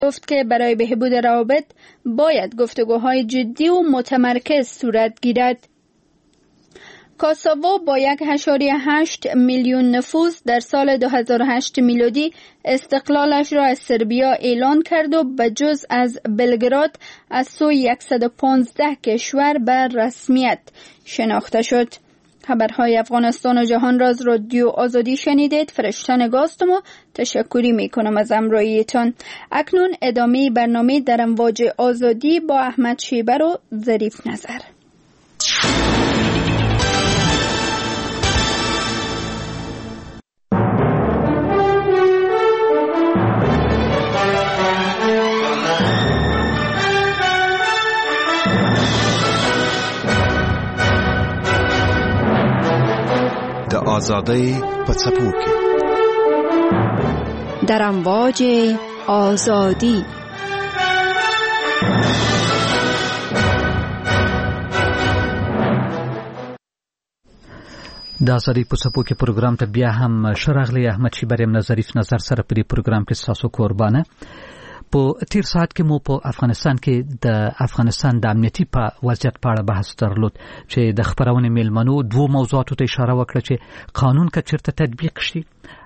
گفت که برای بهبود روابط باید گفتگوهای جدی و متمرکز صورت گیرد. کاساوو با 1.8 میلیون نفوس در سال 2008 میلادی استقلالش را از سربیا اعلان کرد و بجز از بلگراد از سوی 115 کشور به رسمیت شناخته شد. خبرهای افغانستان و جهان را از رادیو آزادی شنیدید. فرشته نگاستم و تشکری میکنم از همراهیتان. اکنون ادامه برنامه در امواج آزادی با احمد شیبر و ظریف نظر. آزادی په څپو کې در امواج آزادی. د آزادی په څپو کې پروګرام ته بیا هم شراغلی احمد شیبر یم ظریف نظر سره په دې پروګرام کې تاسو قربانه. په تیر ساعت کې مو په افغانستان کې د افغانستان د امنیتي په وضعیت په اړه بحث درلود چې د خبرونې میلمنو دوه موضوعاتو ته اشاره وکړه چې قانون که چیرته تطبیق شي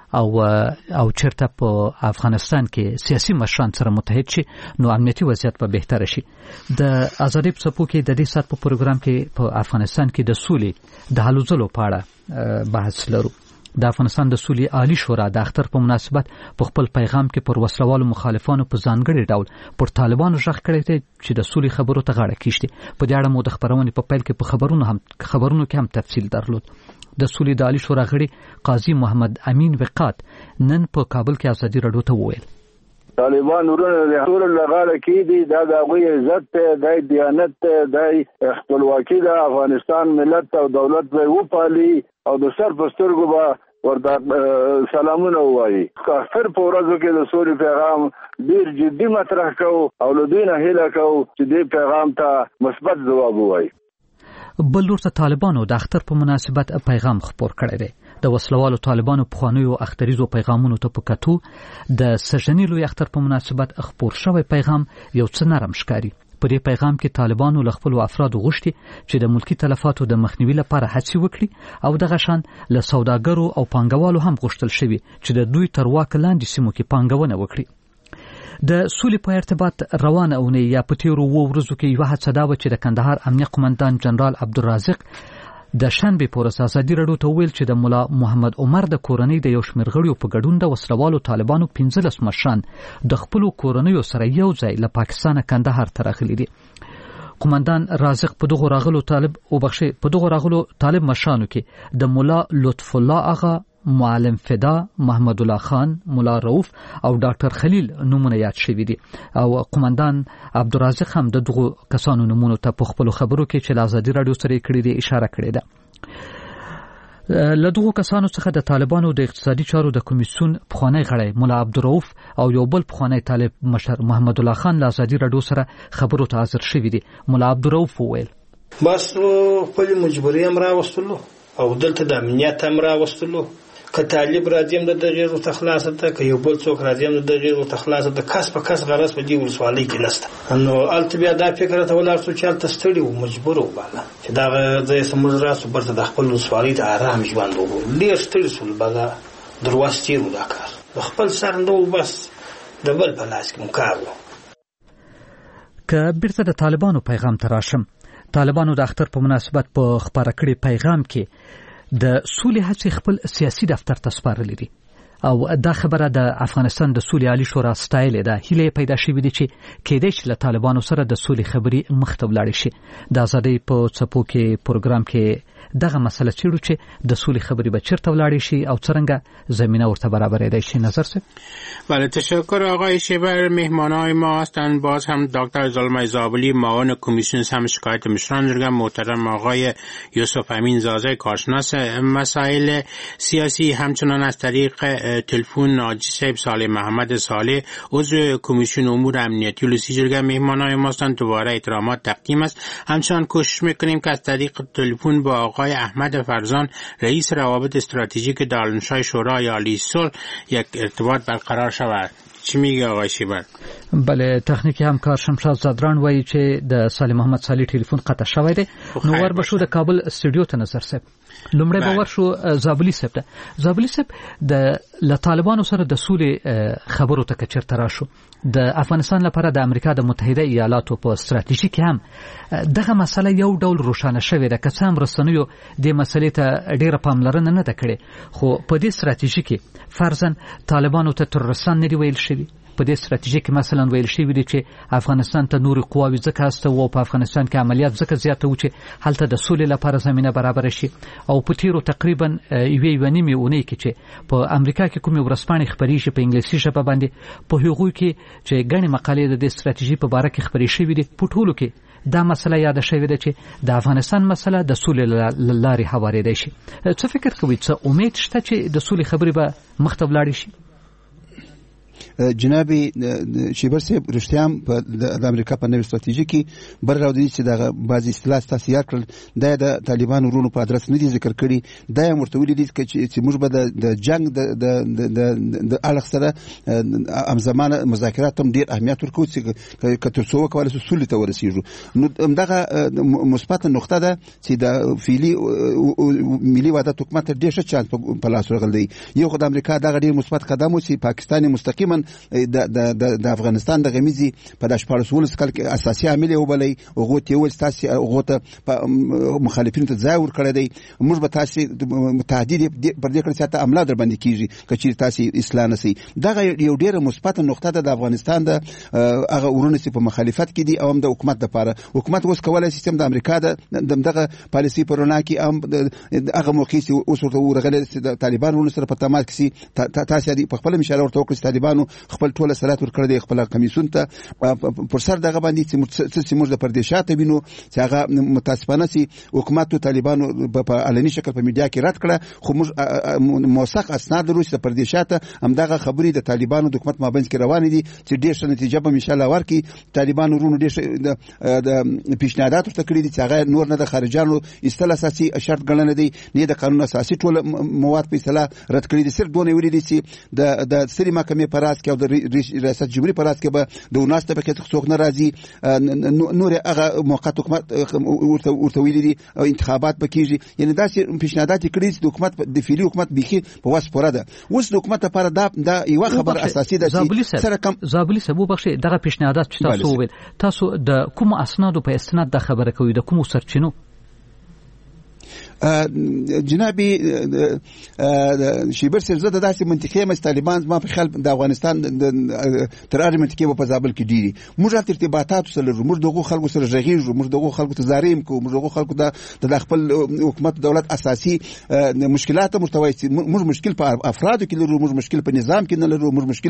او چیرته په افغانستان کې سیاسي مشران سره متحد شي نو امنیتي وضعیت به بهتر شي. د آزادۍ په څپو کې د دې ساعت په پروګرام کې په افغانستان کې د سولې د هلو ځلو په اړه بحث لرو. د افغانستان د سولې عالی شورا د اختر په مناسبت په خپل پیغام کې پر وسلوالو مخالفانو په ځانګړي ډول پر طالبانو ژغ کړی دی چې د سولې خبرو ته غاړه کیږدي. په دې اړه مو د خبرونې په پیل کې په خبرونو کې هم تفصیل درلود. د سولې د عالی شورا غړي قاضي محمد امین وقات نن په کابل کې ازادي راډیو ته وویل طالبان ورونه د ټول لغاړه کې دي د هغوی عزت ته د دیانت ته د خپلواکي د افغانستان ملت او دولت به وپالي او د سر په سترګو به ورته سلامونه وایي. کافر په ورځو کې د سولې پیغام ډیر جدي مطرح کوو او له دوی نه هیله کوو چې دې پیغام ته مثبت ځواب ووایي. بل لور ته طالبانو د اختر په مناسبت پیغام خپور کړی دی. د وسلوالو طالبانو پخوانیو اختریزو پیغامونو ته په کتو د سژنې لوی اختر په مناسبت خپور شوی پیغام یو څه نرم ښکاري. په دې پیغام کې طالبانو له خپلو افرادو غوښتي چې د ملکی تلفاتو د مخنیوي لپاره هڅې وکړي او دغه شان له سوداګرو او پانګوالو هم غوښتل شوي چې د دوی تر واک لاندې سیمو کې پانګونه وکړي. د سولې په ارتباط روانه اونۍ یا په تیرو 2 ورځو کې یوه هڅه دا وه چې د کندهار امنیه قومندان جنرال عبدالرازق د شنبې په ورځ ازادي راډیو ته وویل چې د ملا محمد عمر د کورنۍ د یو شمېر غړیو په ګډون د وسلوالو طالبانو 15 مشران د خپلو کورنیو سره یو ځای له پاکستانه کندهار ته راغلي دي. قومندان رازق په دغو راغلو طالب مشرانو کې د ملا لطف الله آغا، معلم فدا، محمد الله خان، مولا رؤوف او ډاکټر خلیل نمونه یاد شوي دي او قومندان عبدالرازق هم د دغو کسانو نمونه ته په خپلو خبرو کې چې له ازادي راډیو سره یې کړي دي اشاره کړې ده. له دغو کسانو څخه د طالبانو د اقتصادي چارو د کمیسیون پخوانی غړی مولا عبدالرؤوف او یو بل پخوانی طالب مشر محمد الله خان له ازادي راډیو سره خبرو ته حاضر شوي دي. مولا عبدالرؤوف وویل بس خپل مجبوري هم راوستلو او دلته د امنیت هم راوستلو. که طالب راځم د دغه ورته خلاصه ته که یو بل څوک راځم د دغه ورته خلاصه د کس په کس غرض په دې ولسوالۍ کې نشته. نو الته بیا دا فکر ته ولر څو چالت ستړي او مجبور و بالا چې دا د سمز راسو برته د خپل ولسوالۍ ته آرام ژوند وګورو. ډیر ستړي سول بالا دروازې ورو دا کار د خپل سر نو بس د بل په لاس کې کار و. که بیرته د طالبانو پیغام ته راشم، طالبانو د اختر په مناسبت په خبره کړي پیغام کې د سولې هڅې خپل سیاسي دفتر ته سپارلې دي او دا خبره د افغانستان د سولې عالی شورا ستایلې ده. هیله پیدا شوې دي چې کېدای شي له طالبانو سره د سولې خبرې مخ ته ولاړې شي. د ازادۍ په څپو کې پروګرام کې دغه مسله چیرو چې د سولې خبرې به چیرته ولاړې شي او څرنګه زمینه ورته برابرېدای شي. نظر سه. بله، تشکر آقای شیبر. مهمانای ما هستند باز هم دکتر زلمه زابلی معاون کمیسیون سم شکایت مشران جرگه، محترم آقای یوسف امین زازه کارشناس مسائل سیاسی، همچنان از طریق تلفن ناجی صاحب صالح محمد صالح عضو کمیسیون امور امنیتی ولسی جرگه مهمانای ما هستند. دوباره احترامات تقدیم است. همچنان کوشش میکنیم که از طریق تلفن با آقای احمد فرزان رئیس روابط استراتژیک دارالانشای شورای عالی صلح یک ارتباط برقرار شود. چی میگه آقای شیبر؟ بله، تخنیکی همکار شمشاد زادران وایي چې د صالح محمد صالح ټلیفون قطع شوی دی. نو ور بشو د کابل استودیو ته نظر صاحب. لومړی به ورشو زابلی صاحب ته. زابلی صاحب د طالبانو سره د سولې خبرو ته کچرته راشو. د افغانستان لپاره د امریکا د متحده ایالاتو په ستراتیژي کې هم دغه مسله یو ډول روښانه شوې ده، که څه هم رسنیو د مسلې ته ډیره پاملرنه نه ده کړې، خو په دې ستراتیژي کې فرضاً طالبانو ته ترورستان نه دی ویل شوی. په دې ستراتیژي کې مثلا ویل شوی دی چې افغانستان ته نور قواوی ځکه هسته او په افغانستان کې عملیات ځکه زیاته و چې هلته د سولې لپاره زمينه برابر شي. او په تیرو تقریبا یوې نیمه اونۍ کې چې په امریکا کې کومې ورسپانې خبرې شي په انګلیسي ژبه باندې، په هغوی کې چې ګڼې مقالې د دې ستراتیژي په باره کې خبرې شوې دي، په ټولو کې دا مسله یاد شوې ده چې د افغانستان مسله د سولې لارې هوارېدای شي. څه فکر کوئ، څه امید شته چې د سولې خبرې به مخ ته ولاړې شي؟ جناب شیبر صاحب رښتیا د امریکا په نوې ستراتیژي کې بر راوړي چې د بعضی اصطلاحات تاسو یاد کړل د طالبانو ورونو په ادرس نه دي ذکر کړي. دا هم ورته ویلي دي چې موږ به د جنگ د اړخ سره همزمانه مذاکرات هم ډیر اهمیت ورکوو چې تر څو وکولای شو سولې ته ورسیږو. نو همدغه مثبت نقطه ده چې د فعلي ملي وحدت حکومت ډیر ښه چانس په لاس ورغلی. یو خو د امریکا دغه ډیر مثبت قدم و چې پاکستان مستقیما د افغانستان د غمیزي په 14 کال کې اساسي عامل وبلې او غوته ول تاسو غوته مخالفینو ته ځای ورکړی دی. موږ به تاسو متعدد پر دې کړه چې ته عمله در باندې کیږي کچې تاسو اصلاح نسی. دا یو ډیره مثبت نقطه ده د افغانستان د هغه ورونه چې په مخالفت کې دي او هم د حکومت لپاره. حکومت اوس کولای سیستم د امریکا دغه پالیسي پرونا کې هم هغه موقع چې اوس ورته ورغله چې د طالبانو سره په تماس کې تاسو په خپل مشاله ورته وکړئ طالبانو خپل ټوله سلات ورکړي دی خپل کمیسیون ته پر سر دغه باندې چې موږ د پردیشات وینو چې هغه متاسفانه چې حکومت او طالبانو په علني شکل په میډیا کې رد کړه. خو موږ موثق اسناد لرو چې د پردیشات همدغه خبرې د طالبانو د حکومت مابینځ کې روانې دي چې ډېر ښه نتیجه به ان شاء الله ورکړي. طالبانو ورونو ډېر د پیشنهادات ورته کړي دي چې هغه نور نه د خارجانو ایستل اساسي شرط ګڼل دي، نه د قانون اساسي ټول مواد په اصطلاح رد کړي دي. صرف دونه ویلي دي چې د سری محکمې پر اساس کې او د ریاست جمهوریت پر اساس کې به د وناس ته کې څوک ناراضي نور هغه موقت حکومت ورته ویلي دي انتخابات پکېږي. یعنی دا چې پیشنهادات کړي چې د حکومت د فعلي حکومت بيخي په واس پوره ده. اوس د حکومت لپاره دا یو خبر اساسي ده چې سره کم زابلی سبو بخښي دغه پیشنهادات چې تاسو وویل، تاسو د کوم اسنادو په استناد د خبره کوي، د کوم سرچینو؟ جنابي شیبر صاحب زه د داسې منطقې مې طالبان ما په خیال د افغانستان تر هغه منطقې په زابل کې دي. موږ ارتباطات سره لرو، موږ دغه خلکو سره ژغېږو، موږ دغه خلکو ته زاریم کوو، موږ دغه خلکو د خپل حکومت دولت اساسي مشکلات مرتوي. موږ مشکل په افرادو کې لرو، موږ مشکل په نظام کې نه لرو، موږ مشکل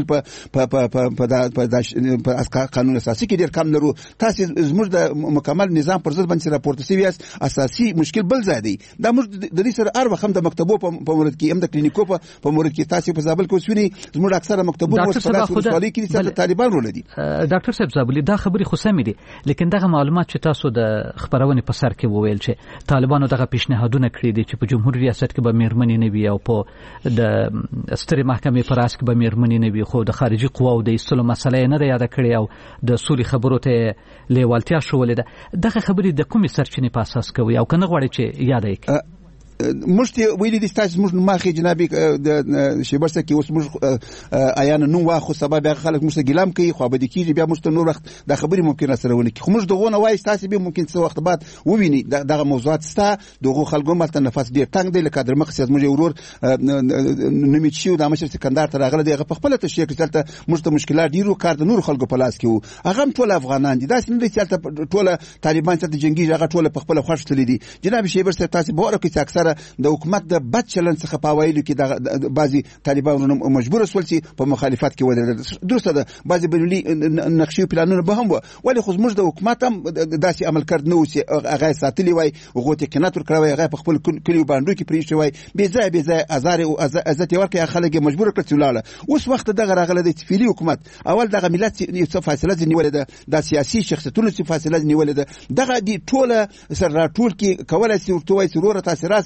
په قانون اساسي کې ډېر کم لرو. تاسو زموږ د مکمل نظام پر ضد باندې راپورته شوی اساسي مشکل بل ځای دی. دا موږ د دې سره هر وخت هم د مکتبو په مورد کې هم د کلینیکو په مورد کې تاسو په زابل کې وسویني زموږ اکثره مکتبونه په سوالي کې چې طالبان رول دي. ډاکټر صاحب زابلی دا خبرې خو سمې دي، لیکن دغه معلومات چې تاسو د خبرونه په سر کې وویل چې طالبانو دغه پیشنهادونه کړی دي چې په جمهوریت ریاست کې به میرمنې نه وي او په د سترې محکمې پر اساس کې به میرمنې نه وي، خو د خارجي قواو د ایستلو مسله نه ده یاد کړې او د سولې خبرو ته لیوالتیا شولې ده. دغه خبرې د کومې سرچینې په اساس کوي او کنه غواړي چې یاد یې مشتي ویلي دي تاسو موږ ماخي جنابي د شیبر سره کې اوس موږ آیان نو واخو سبب خلک موږ ګلام کوي خو به د کیږي بیا موږ نور وخت د خبرې ممکن سره ونه کی. خو موږ دغه نه وایي تاسو به ممکن څه وخت بعد وویني دغه موضوعات ستا دغه خلکو ملته نفس ډیر تنگ دی لکه در مقصد موږ ورور نومې شو د مشر سکندر ته راغله دغه په خپل ته شیخ چلته موږ ته مشکلات ډیرو کار د نور خلکو په لاس کې وو. هغه ټول افغانان دي، دا څنګه چې ټول طالبان ته جنگي هغه ټول په خپل خوښ تللی دي. جناب شیبر سره تاسو به ورکه چې اکثره د حکومت د بد چلن څخه په وایلو کې د بعضي طالبانو مجبور شول چې په مخالفت کې ودرېدل. درسته ده بعضي بنولي نقشې پلانونه به هم و، ولی خو موږ د حکومت هم داسې عمل کړ نو چې هغه ساتلی وای غوته کنات ورکړی هغه په خپل کلیو باندې کې پریښی وای بې ځای ازار او عزت ورکړي خلک مجبور کړ چې ولاړه. اوس وخت دغه راغله د فعلي حکومت اول دغه ملت یو څه فاصله نیولې ده، د سیاسي شخصیتونو څخه فاصله نیولې ده. دغه دی ټوله سره ټول کې کولای شي ورته وای ضرورت تاسو راسي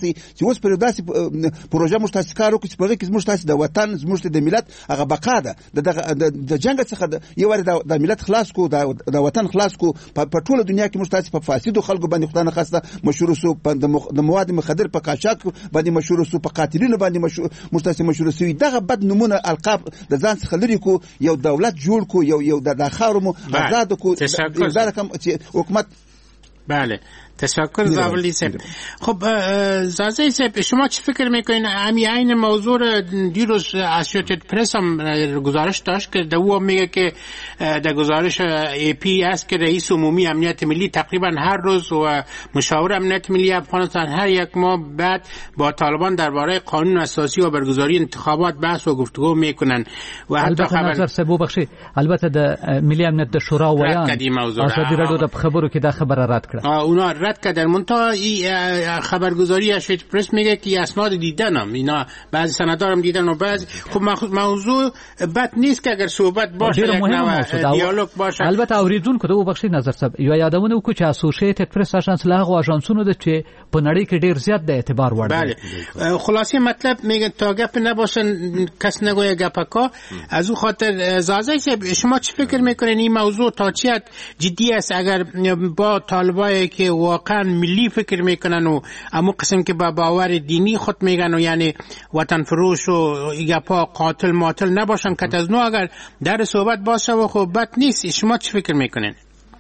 دی چې اوس پر داسې پروژه موږ تاسو کار وکړو چې په هغه کې موږ تاسو د وطن زموږ د ملت هغه بقا ده د جنگ څخه یو ور د ملت خلاص کو د وطن خلاص کو په ټوله دنیا کې موږ تاسو په فاسدو خلکو باندې خدای نه خاصه مشهور سو د مواد مخدر په قاچاق باندې مشهور سو په قاتلینو باندې موږ تاسو مشهور سو دغه بد نمونه القاب د ځان څخه لري کو یو دولت جوړ کو یو د خاورمو آزاد کو دا کوم حکومت. بله تشکر زابلی صاحب. خب زازی صاحب شما چه فکر میکنین این موضوع دیروز اسوسییتد پرس هم گزارش داشت که او میگه که در گزارش ای پی است که رئیس عمومی امنیت ملی تقریبا هر روز و مشاور امنیت ملی افغانستان هر یک ماه بعد با طالبان درباره قانون اساسی و برگزاری انتخابات بحث و گفتگو میکنن و حتی خبر نظر سبو بخشی البته د ملی امنیت د شورا ویان ازادي رادیو د خبرو کې دا خبره رد کړه. اونا رد کردن منتها این خبرگزاری اسوسییتد پرس میگه که اسناد دیدنم اینا بعضی سندارم دیدن و بعضی خب موضوع بد نیست که اگر صحبت باشه یک نوع دیالوگ باشه. البته اوریدونکو ته وبخښئ نظر صاحب یو یادونه وکړو چې اسوسییتد پرس اژانس له هغو اژانسونو ده چې په نړۍ کې ډیر زیات د اعتبار وړ بله خلاصه مطلب میگه تا گپ نباشن کس نگویه گپکا. از اون خاطر زازی صاحب شما چه فکر میکنین این موضوع تا چه حد جدی است اگر با طالبایی که واقعا ملی فکر میکنن و اما قسم که با باور دینی خود میگن و یعنی وطن فروش و گپا قاتل ماتل نباشن که از نو اگر در صحبت باشه و خب بد نیست. شما چه فکر میکنین؟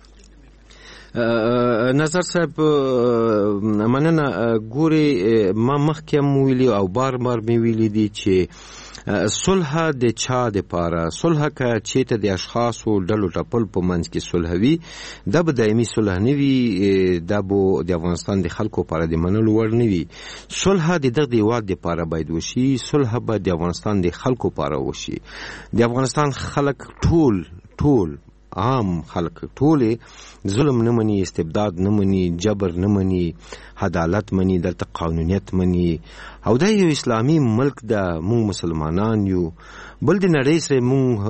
نظر صاحب مننه ګوري ما مخکې ویلي او بار می ویلي دي چې صلح د چا د پاره صلح که چې ته د اشخاصو ډلو ټپل په منځ کې صلح وي دا به دایمي صلح نه وي دا به د افغانستان د خلکو لپاره د منلو وړ نه وي. صلح د دغه هیواد لپاره باید وشي صلح به د افغانستان د خلکو لپاره وشي. د افغانستان خلک ټول عام خلک ټول ظلم نه مني استبداد نه مني جبر نه مني عدالت مني دلته قانونیت مني او دا یو اسلامي ملک ده. مونږ مسلمانان یو بل د نړۍ سره مونږ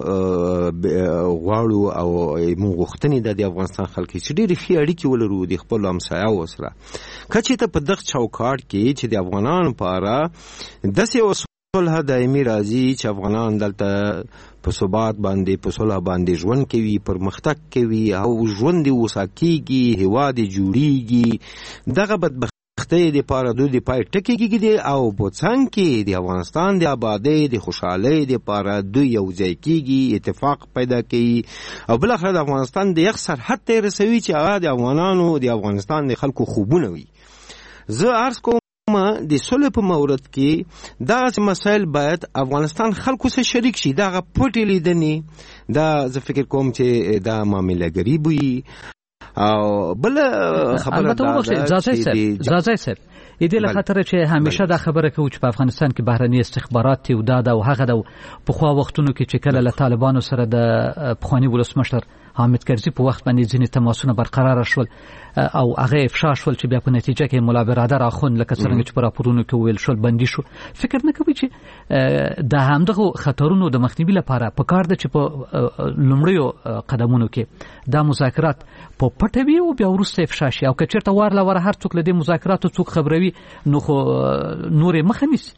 غواړو او مونږ غوښتنې ده د افغانستان خلک چې ډېرې ښې اړیکې ولرو د خپلو همسایاو سره که چېرته په دغه چوکاټ کې چې د افغانانو لپاره داسې صلح دایمي راځي چې افغانان دلته په ثبات باندې په صلح باندې ژوند کوي پرمختګ کوي او ژوند یې وسع کېږي هېواد یې جوړېږي دغه بدبختۍ دپاره دوی د پای ټکي کېږي او په څنګ کې د افغانستان د آبادۍ د خوشحالۍ دپاره دوی یو ځای کېږي اتفاق پیدا کوي او بالاخره د افغانستان د یخ سرحد ته یې رسوي چې هغه د افغانانو د افغانستان د خلکو خوبونه وي. زه عرض کوم د صلح په مورد کې دغه مسایل باید افغانستان خلکو سره شریک شي. دغه پټې لیدنې دا زه فکر کوم چې دا معاملهګري وي او بل خبره دا زازی صاحب دې له خاطر چې همیشه دا خبره کوي چې په افغانستان کې بهرني استخبارات او دا او هغه د پخوا وختونو کې چې کله له طالبانو سره د پخوانی ولسمشر حامد کرزي په وخت باندې ځینې تماسونه برقرار شول او هغه افشا شول چې بیا په نتیجه کې مولا برادر اخوند لکه څنګه چې په راپورونو کې ویل شول بندي شو. فکر نه کوي چې د همدغه خطرونو د مخنیوي لپاره په کار ده چې په لومړیو قدمونو کې دا مذاکرات په پټه وي او بیا وروسته افشا شي او که چېرته وار هر څوک له دې مذاکراتو څوک خبروي نو خو نورې مخه نیسي.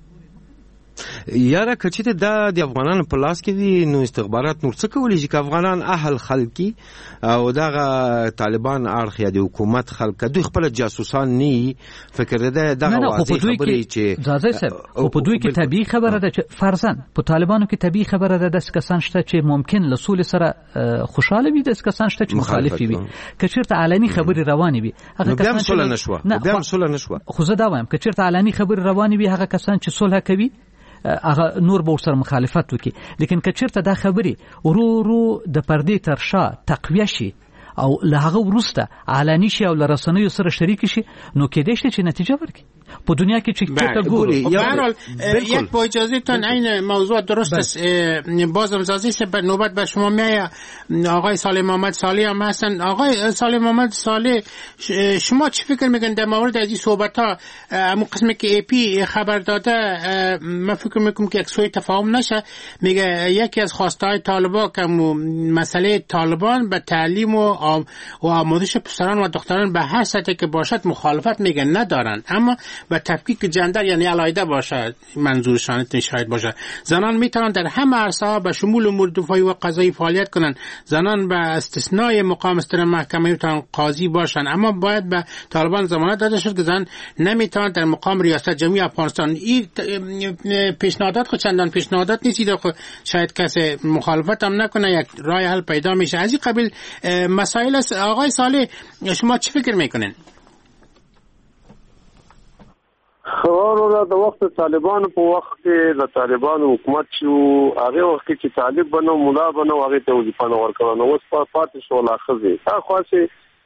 یاره که چې دا د افغانانو په لاس کې وي نو استخبارات نور څه کولی شي که افغانان اهل خلکي او دغه طالبان اړخ یا د حکومت خلک دوی خپل جاسوسان نه فکر ده دغه واضح خبرې چې زازی صاحب او په دوی کې طبيعي خبره ده چې فرضاً په طالبانو کې طبيعي خبره ده د کسان شته چې ممکن له سولې سره خوشاله وي د کسان شته چې مخالف وي که چېرته علني خبرې روانې وي هغه کسان چې صلح نشوه خو زه دا وایم که چېرته علني خبرې روانې وي هغه کسان چې صلح کوي هغه نور به ورسره مخالفت وکړي لیکن که چېرته دا خبرې ورو د پردې تر شا تقویه شي او له هغه وروسته علني شي او له رسنیو سره شریک شي نو کېدای شي چې نتیجه ورکړي. په دنیا کې چې څه ګوري به هر حال یک با اجازه تان این موضوع درست است. بازم زازی سه نوبت به شما میاد. آقای صالح محمد صالح هم هستن. آقای صالح محمد صالح شما چی فکر میکنید در مورد از این صحبت ها همون قسمی که ای پی خبر داده من فکر میکنم که یک سوی تفاهم نشه میگه یکی از خواستهای طالبان که مسئله طالبان به تعلیم و آموزش پسران و دختران به هر سطحی که باشد مخالفت میگن ندارن اما و تفکیک جندر یعنی علایده باشه، منظورشان شاید باشه. زنان میتونن در همه عرصه‌ها به شمول امور دفاعی و قضایی فعالیت کنن. زنان به استثنای مقام استر محکمه میتونن قاضی باشن، اما باید به طالبان ضمانت داده شد که زن نمیتونن در مقام ریاست جمهوری افغانستان. این پیشنهادات خود چندان پیشنهادات نیست، خود شاید کسی مخالفت هم نکنه، یک راه حل پیدا میشه. از این قبیل مسائل است. آقای صالح شما چی فکر میکنین؟ خبر د وخت طالبان په وخت کې د طالبان حکومت شو، هغه وخت کې طالب بنو مولا بنو هغه ته وظیفه نه ورکړه، نو اوس پاتې شو لا خزي تا خاصه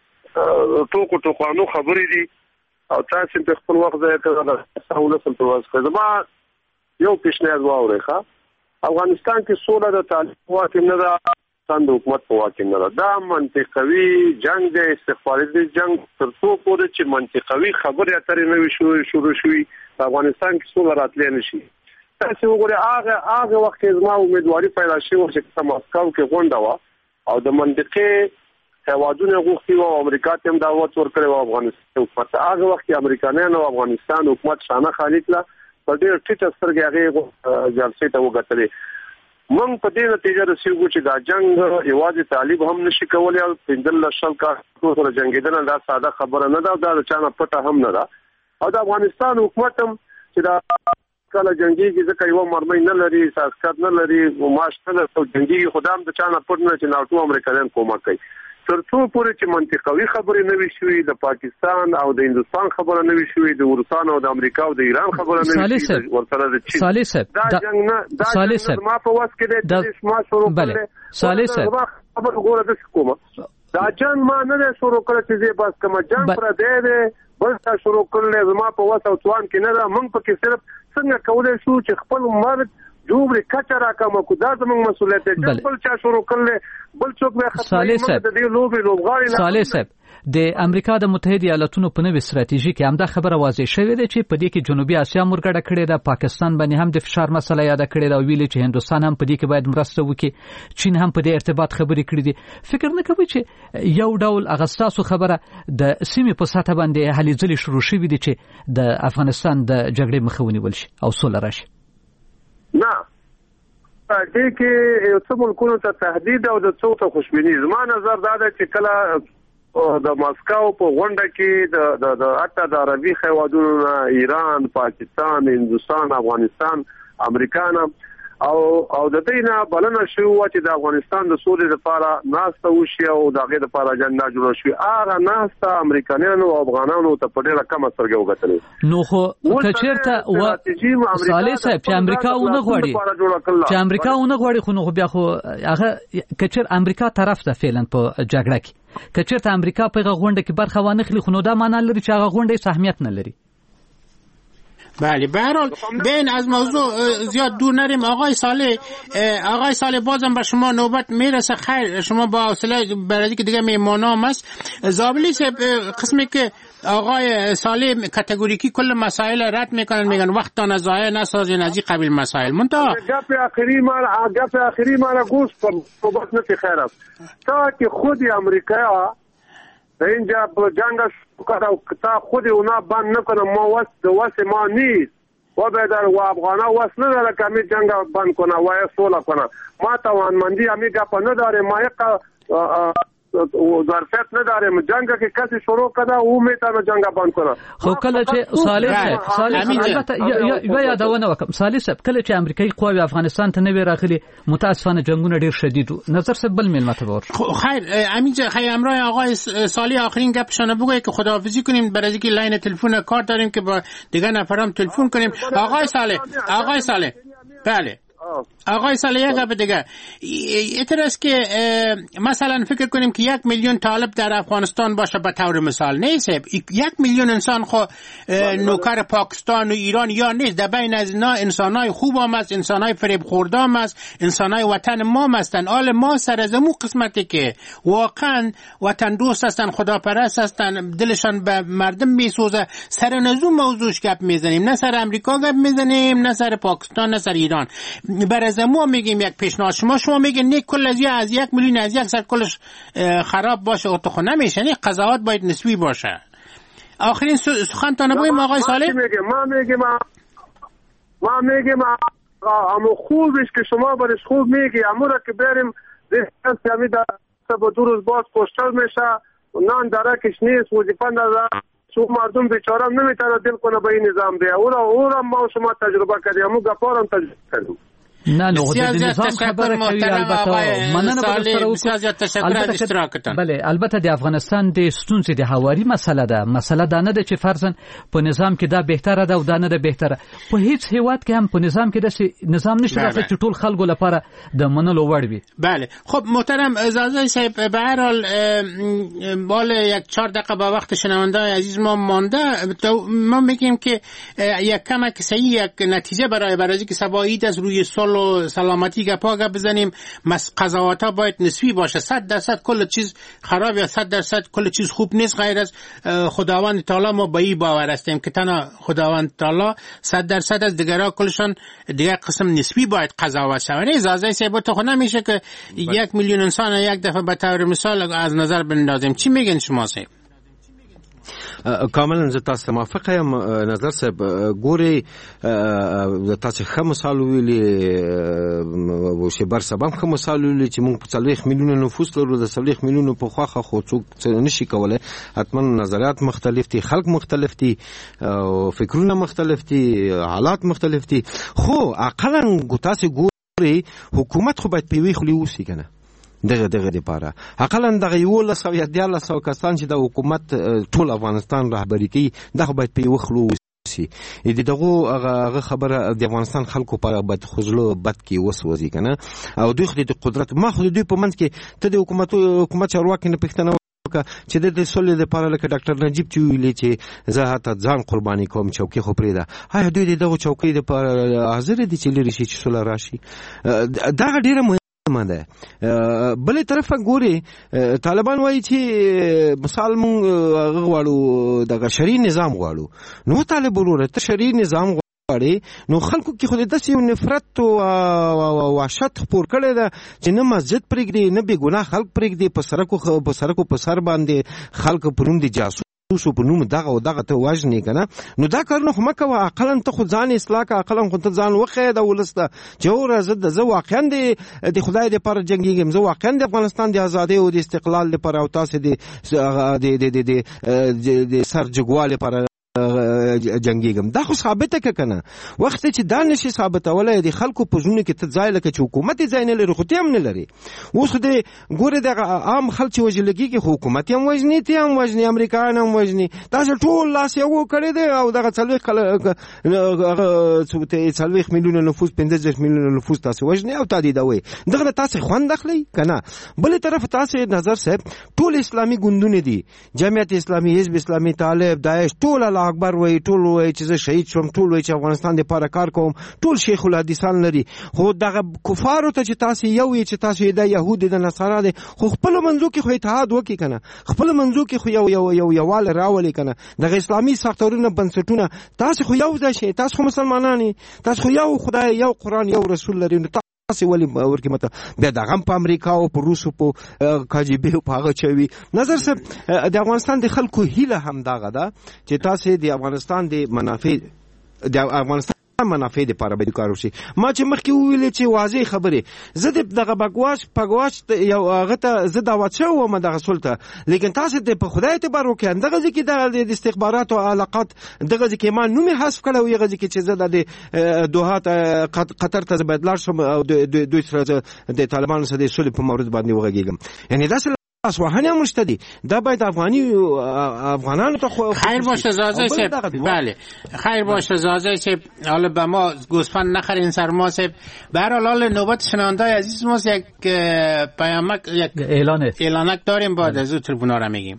ټوکو خبرې دي او تاسو په خپل وخت ځای کې سہولت په واسطه زما یو پیشنهاد واوري ښه. افغانستان کې سوله د طالب واکم نه ده، څنګه حکومت په واکم نه ده. دا منطقوي جنگ دی، استخباراتي جنگ تر څو پورې چې منطقوي خبرې اترې نه وي شروع شوي افغانستان کې سوله راتللی نشي. تاسو وګورئ هغه وخت کې زما امیدواري پیدا شوه چې مسکو کې غونډه وه او د منطقې هیوادونه غوښتي وو، امریکا ته هم دعوت ورکړی و افغانستان حکومت. هغه وخت کې امریکایانو او افغانستان حکومت شانه خالي کړه، په ډېر ټیټه سترګې هغې جلسې ته وکتلې. موږ په دې نتیجه رسېږو چې دا جنګ یوازې طالب هم نشي کولی او 15 کال سره جنګېدنه دا ساده خبره نه ده، دا د چا نه پټه هم نه ده. او د افغانستان حکومت هم چې دا کله جنګېږي ځکه یوه مرمۍ نه لري، ساسکت نه لري، معاش نه لري، جنګېږي خو دا هم د چا نه پټ نه چې ناټو امریکایان کومک کوي. تر څو پورې چې منطقوي خبرې نه وي شوي، د پاکستان او د هندوستان خبره نه وي شوي، د روسان او د امریکا او د ایران خبره نه وي شوي، ورسره د چین دا جنګ نه دا ما په واس کې د شما شروع کړل. صالح صاحب خبر وګوره د کومه دا جنګ ما نه شروع کړل چې بس کوم جنګ پر دې بل تا شروع کړل، زما په واس او توان کې نه ده. موږ په کې صرف څنګه کولای شو چې خپل مرګ جوړ کچا راکمه کو دا زموږ مسؤلیت دی. بل چا شروع کړل بل څوک به ختمه د دې لوبغاړي. صالح صاحب د امریکا د متحده ایالاتونو په نوې ستراتیژي کې هم دا خبره واضح شوې ده چې په دې کې جنوبي اسیا مرګړه کړې ده، پاکستان باندې هم د فشار مسله یاد کړې ده او ویلي چې هندوستان هم په دې کې باید مرسته وکړي، چین هم په دې ارتباط خبرې کړې دي. فکر نه کوي چې یو ډول اغستاسو خبره د سیمې په سطح باندې هلې ځلې شروع شوې دي چې د افغانستان د جګړې مخه ونیول شي او سوله راشي؟ نه، دې کې یو څه ملکونو ته تهدید او د څو ته خوشبیني. زما نظر دا ده چې کله د ماسکو په غونډه کې د حتی د عربي هیوادونو ایران، پاکستان، هندوستان، افغانستان، امریکا او د دې نه بلنه شو چې د افغانستان د سولې لپاره ناسته وشي او د هغې لپاره اجنډا جوړه شي. هغه ناسته امریکایانو او افغانانو ته په ډېره کمه سترګه وکتلې. نو خو که چېرته صالح صاحب چې امریکا ونه غواړي خو نو بیا خو هغه که چېرته امریکا طرف ده فعلا په جګړه کې، که چېرته امریکا په هغه غونډه کې برخه وانخلي خو نو دا معنی لري چې هغه غونډه هیڅ اهمیت نه لري. بله به هر حال بین از موضوع زیاد دور نریم. آقای صالح بازم به شما نوبت میرسه. خیر شما با حوصله برای که دیگه میهمانام است. زابلی صاحب قسمی که آقای صالح کاتگوریکی کل مسائل رد میکنن، میگن وقت تا ضایع نسازین از این قبیل مسائل. منتها گپ آخری ما گوش کن صحبت نتی خیر است تا که خود امریکا اینجا جنگ شروع تا خود اونا بند نکنه ما واسه ما نیست و بدر و افغانا واسه نداره که همی جنگ بند کنه و صلح کنه. ما توانمندی همی گپ نداره، ما یک ظرفیت نداریم. جنگ که کسی شروع کنه او میتونه جنگ بند کنه. خو کله چې صالح البته یادونه وکم صالح صاحب کله چې امریکایي قواوی افغانستان ته نوی راغلي متاسفانه جنگونه ډیر شدید و. نظر صاحب بل میل متبور. خیر امینجا خیر امرای آقای صالح آخرین گپشون بگوی که خداحافظی کنیم، برای اینکه لاین تلفن کار داریم که با دیگه نفرام تلفن کنیم. آقای صالح بله آقای صالح یک گپ دیگه اعتراض که مثلا فکر کنیم که 1 میلیون طالب در افغانستان باشه به طور مثال، نیست 1 میلیون انسان خو نوکر پاکستان و ایران یا نیست. در بین از اینا انسانای خوب هم است، انسانای فریب خورده هم است، انسانای وطن ما هستند. آل ما سر از مو قسمتی که واقعا وطن دوست هستند، خداپرست هستند، دلشان به مردم میسوزه، سر نزو موضوعش گپ میزنیم، نه سر امریکا گپ میزنیم، نه سر پاکستان، نه سر ایران. برای ما میگیم یک پیشنهاد، شما میگین نه کل از 1 میلیون از 1 کلش خراب باشه او تو نمیشه، نه قضاوت باید نسبی باشه. آخرین سخنتان بگویم آقای صالح. ما میگم اما خوبش که شما برش خوب میگی، اما را که بریم دست همی در با 2 روز باز پشتل میشه، نان درکش نیست، وظیفه نداره، شو مردم بیچاره نمیتونه دل کنه به این نظام ده. او را ما شما تجربه کردیم، اما گپارم تجربه کردیم. نه نظام خبره کوي البته مننه به سره وکړو. بله البته د افغانستان د ستونزې د هواري مسله دا نه ده چې فرضاً په نظام کې دا بهتره ده او دا نه ده بهتره. په هیڅ هیواد کې هم په نظام کې د نظام نشته راځي چې ټول خلکو لپاره د منلو وړ وي. بله خب محترم زازای صاحب، به هر حال بال 1-4 دقیقه به وقت شنونده‌های عزیز ما مانده. ما میگیم که یک کمک صحیح یک نتیجه برای که سبایید از روی سال و سلامتی گپا بزنیم. قضاوت‌ها باید نسبی باشه. 100% کل چیز خراب یا 100% کل چیز خوب نیست، غیر از خداوند تعالی. ما به این باور هستیم که تنها خداوند تعالی 100% از دیگرها کلشان دیگر قسم نسبی باید قضاوت شود. اجازه صاحب تو نمیشه که 1 میلیون انسان یک دفعه به طور مثال از نظر بندازیم. چی میگن شما صاحب؟ کاملا زه تاسو موافق یم نظر صاحب. ګوري تاسو خه مثال ویلي و شبر سبب خه مثال ویلي چې موږ په 40 میلیون نفوس لرو. د 40 میلیون په خواخه خو څوک نشي کولای. حتما نظریات مختلف دي، خلق مختلف دي، فکرونه مختلف دي، حالات مختلف دي. خو عقلا تاسو ګوري حکومت خو باید پیوي خلی وسی کنه دغه لپاره. حقلا دغه 1100 یا 1300 کسان چې د حکومت ټول افغانستان رهبری کوي دغه باید په وخلو وسی. دغه خبره د افغانستان خلکو په بد خزلو بد کې وسوځي کنه. او دوی خو د قدرت ما خو دوی په منځ کې ته د حکومت چارواکي نه پښتنه چې د سولې لپاره لکه ډاکټر نجیب چې ویلي چې زه هته ځان قرباني کوم چوکي خو پرې ده. هاي دوی دغه چوکي لپاره حاضر دي چې لري شي چې سوله راشي. دا ډیره مهمه ده. بلې طرفه ګوري طالبان وایي چې مثال مونږ غواړو دغه شرعي نظام غواړو. نو طالب ورور ته شرعي نظام نو خلکو کې خو د داسې نفرت او وحشت خپور کړی ده چې نه مسجد پرېږدي نه بې ګناه خلک پرېږدي. په سرکو په سر باندې خلک په نوم د جاسوس په نوم دغه او دغه ته وژني کنه. نو دا کارونه خو مه کوه. عقلا ته خو ځان اصلاح که، عقلا خو ته ځان وښیه د ولس ته چې زه واقعا د خدای دپاره جنګېږم، زه واقعا د افغانستان د ازادۍ او د استقلال لپاره او تاسې د سر جګوالي لپاره جنگیږم. دا خو ثابته کنه. وخت چې دا نشي ثابتولای د خلکو په ژوند کې ته ځای لکه چې حکومت ځای نه لري خو ته هم نه لري. اوس د ګوره د عام خلک چې وجلګي کې حکومت هم وژني، ته هم وژني، امریکایان هم وژني. دا ټول لاس یو کړی دی او دغه 40 میلیون نفوس 15 میلیون نفوس تاسو وژني او تادیدوي. دغه تاسو خوند اخلي کنه. بل طرف تاسو نظر صاحب ټول اسلامي ګوندونه دي، جمعیت اسلامي، حزب اسلامي، طالب، داعش، ټول اکبر وای، ټول وای چې زه شهید شوم، ټول وای چې افغانستان لپاره کار کوم، ټول شیخ الحدیثان لري. خو دغه کفارو ته چې تاسو یو چې تاسو د يهود د نصارا دي خو خپل منځو کې خو اتحاد وکي کنه، خپل منځو کې خو یووالی راولي کنه. دغه اسلامي ساختورونه بنسټونه تاسو خو یو ځای شي، تاسو خو مسلمانانی، تاسو خو یو خدای، یو قران، یو رسول لري. تاسو ولی ورکی مته بیا دغه په امریکا او په روسو په کاجبه په هغه چوي. نظر صاحب د افغانستان د خلکو هیله هم دغه ده چې تاسو د افغانستان د منافع لپاره به کار وشي. ما چې مخکې ویل چې واضح خبره زه دغه پګواش یو هغه ته زه دا واچو ما دغه سلطه، لیکن تاسو ته په خدای اعتبار وکړئ دغه ځکه د استخبارات او علاقات دغه ځکه ما نومي حذف کړو، یغه ځکه چې زه د دوحه قطر ته بدلار شم او دوی سره د طالبانو سره د صلح په مورد باندې وغږیږم. یعنی دا اسوهانه مشتدی دا باید افغانانو ته خیر باشه زازه صاحب. بله خیر باشه زازه صاحب. حالا به ما گوسفند نخرین سر ما صاحب. به هر حال نوبت شنوندای عزیز ما یک پیامک یک اعلانک داریم، بعد از تلفن‌ها را میگیم.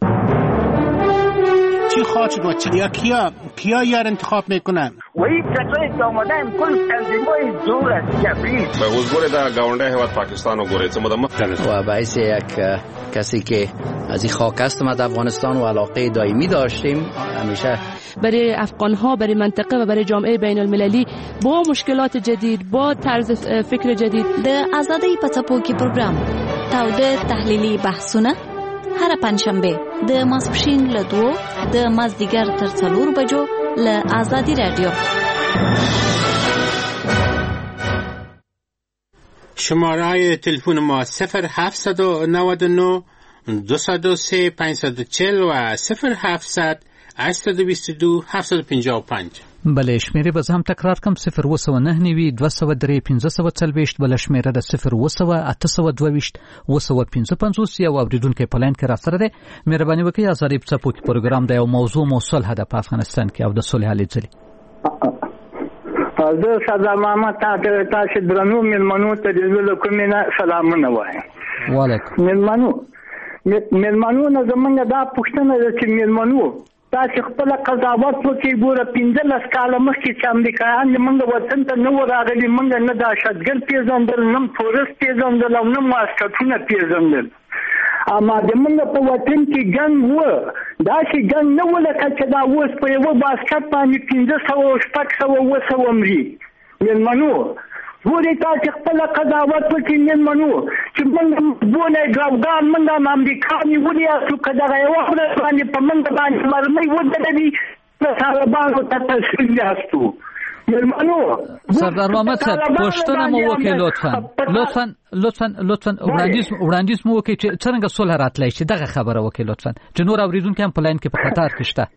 چی خواهد با کیا یار انتخاب میکنن؟ وی کسایی که آمدن کل تنظیمای زور است جبری به حضور در گاونده هیواد پاکستان و گوره چمده مختلف و باعث یک کسی که از این خاک است ما در افغانستان و علاقه دائمی داشتیم همیشه برای افغانها، برای منطقه و برای جامعه بین المللی با مشکلات جدید، با طرز فکر جدید. د آزادۍ په څپو کې پروګرام تاوده تحلیلي بحثونه هر پنځشنبه د ماسپښین له 2 د مازدیګر تر 4 بجو له آزادی رادیو. شماره تلفن ما 0799 203 540 و 0700 822 755. بله شمیره باز هم تکرار کم 019 203 540 بله شمیره د 0 822 255 یا اوریدونکو په لاین کې را سره ده. مهرباني وکړئ ازادي په پوک پروګرام د یو موضوع موصل هدف په افغانستان کې او د صلح هلې ځلې. زه سردار محمد تاسو درنو ملمنو ته د کومه سلامونه وایم. وعلیکم ملمنو نه زمونږ دا پښتنه ده چې ملمنو تاسو خپل قضاوت وکړئ. ګوره 15 کاله مخکې چې امریکایان موږ وطن ته نه راغلي، موږ نه دهشتګرد پیژندل، نه تورست پیژندل او نه ماسکټونه پیژندل. اما د موږ په وطن کې ګنګ و، داسې ګنګ نه و لکه چې دا اوس په یوه باسکټ باندې 1500 200 مري. ملمنو ګورې تاسو خپل قضاوت وکړئ ملمنو چې موږ بونه ګاوګان موږ هم امریکا نیولي یاستو که دغه یوه ورځ باندې په موږ باندې مرمۍ ودرېدي د طالبانو ته تسلیم یاستو. ملمنو سردار محمد صاحب پوښتنه مو وکړئ لطفا وړاندیز مو وکړئ چې څنګه صلح راتلی شي. دغه خبره وکړئ لطفا چې نور اورېدونکي هم په لاین کې په خطر کې شته.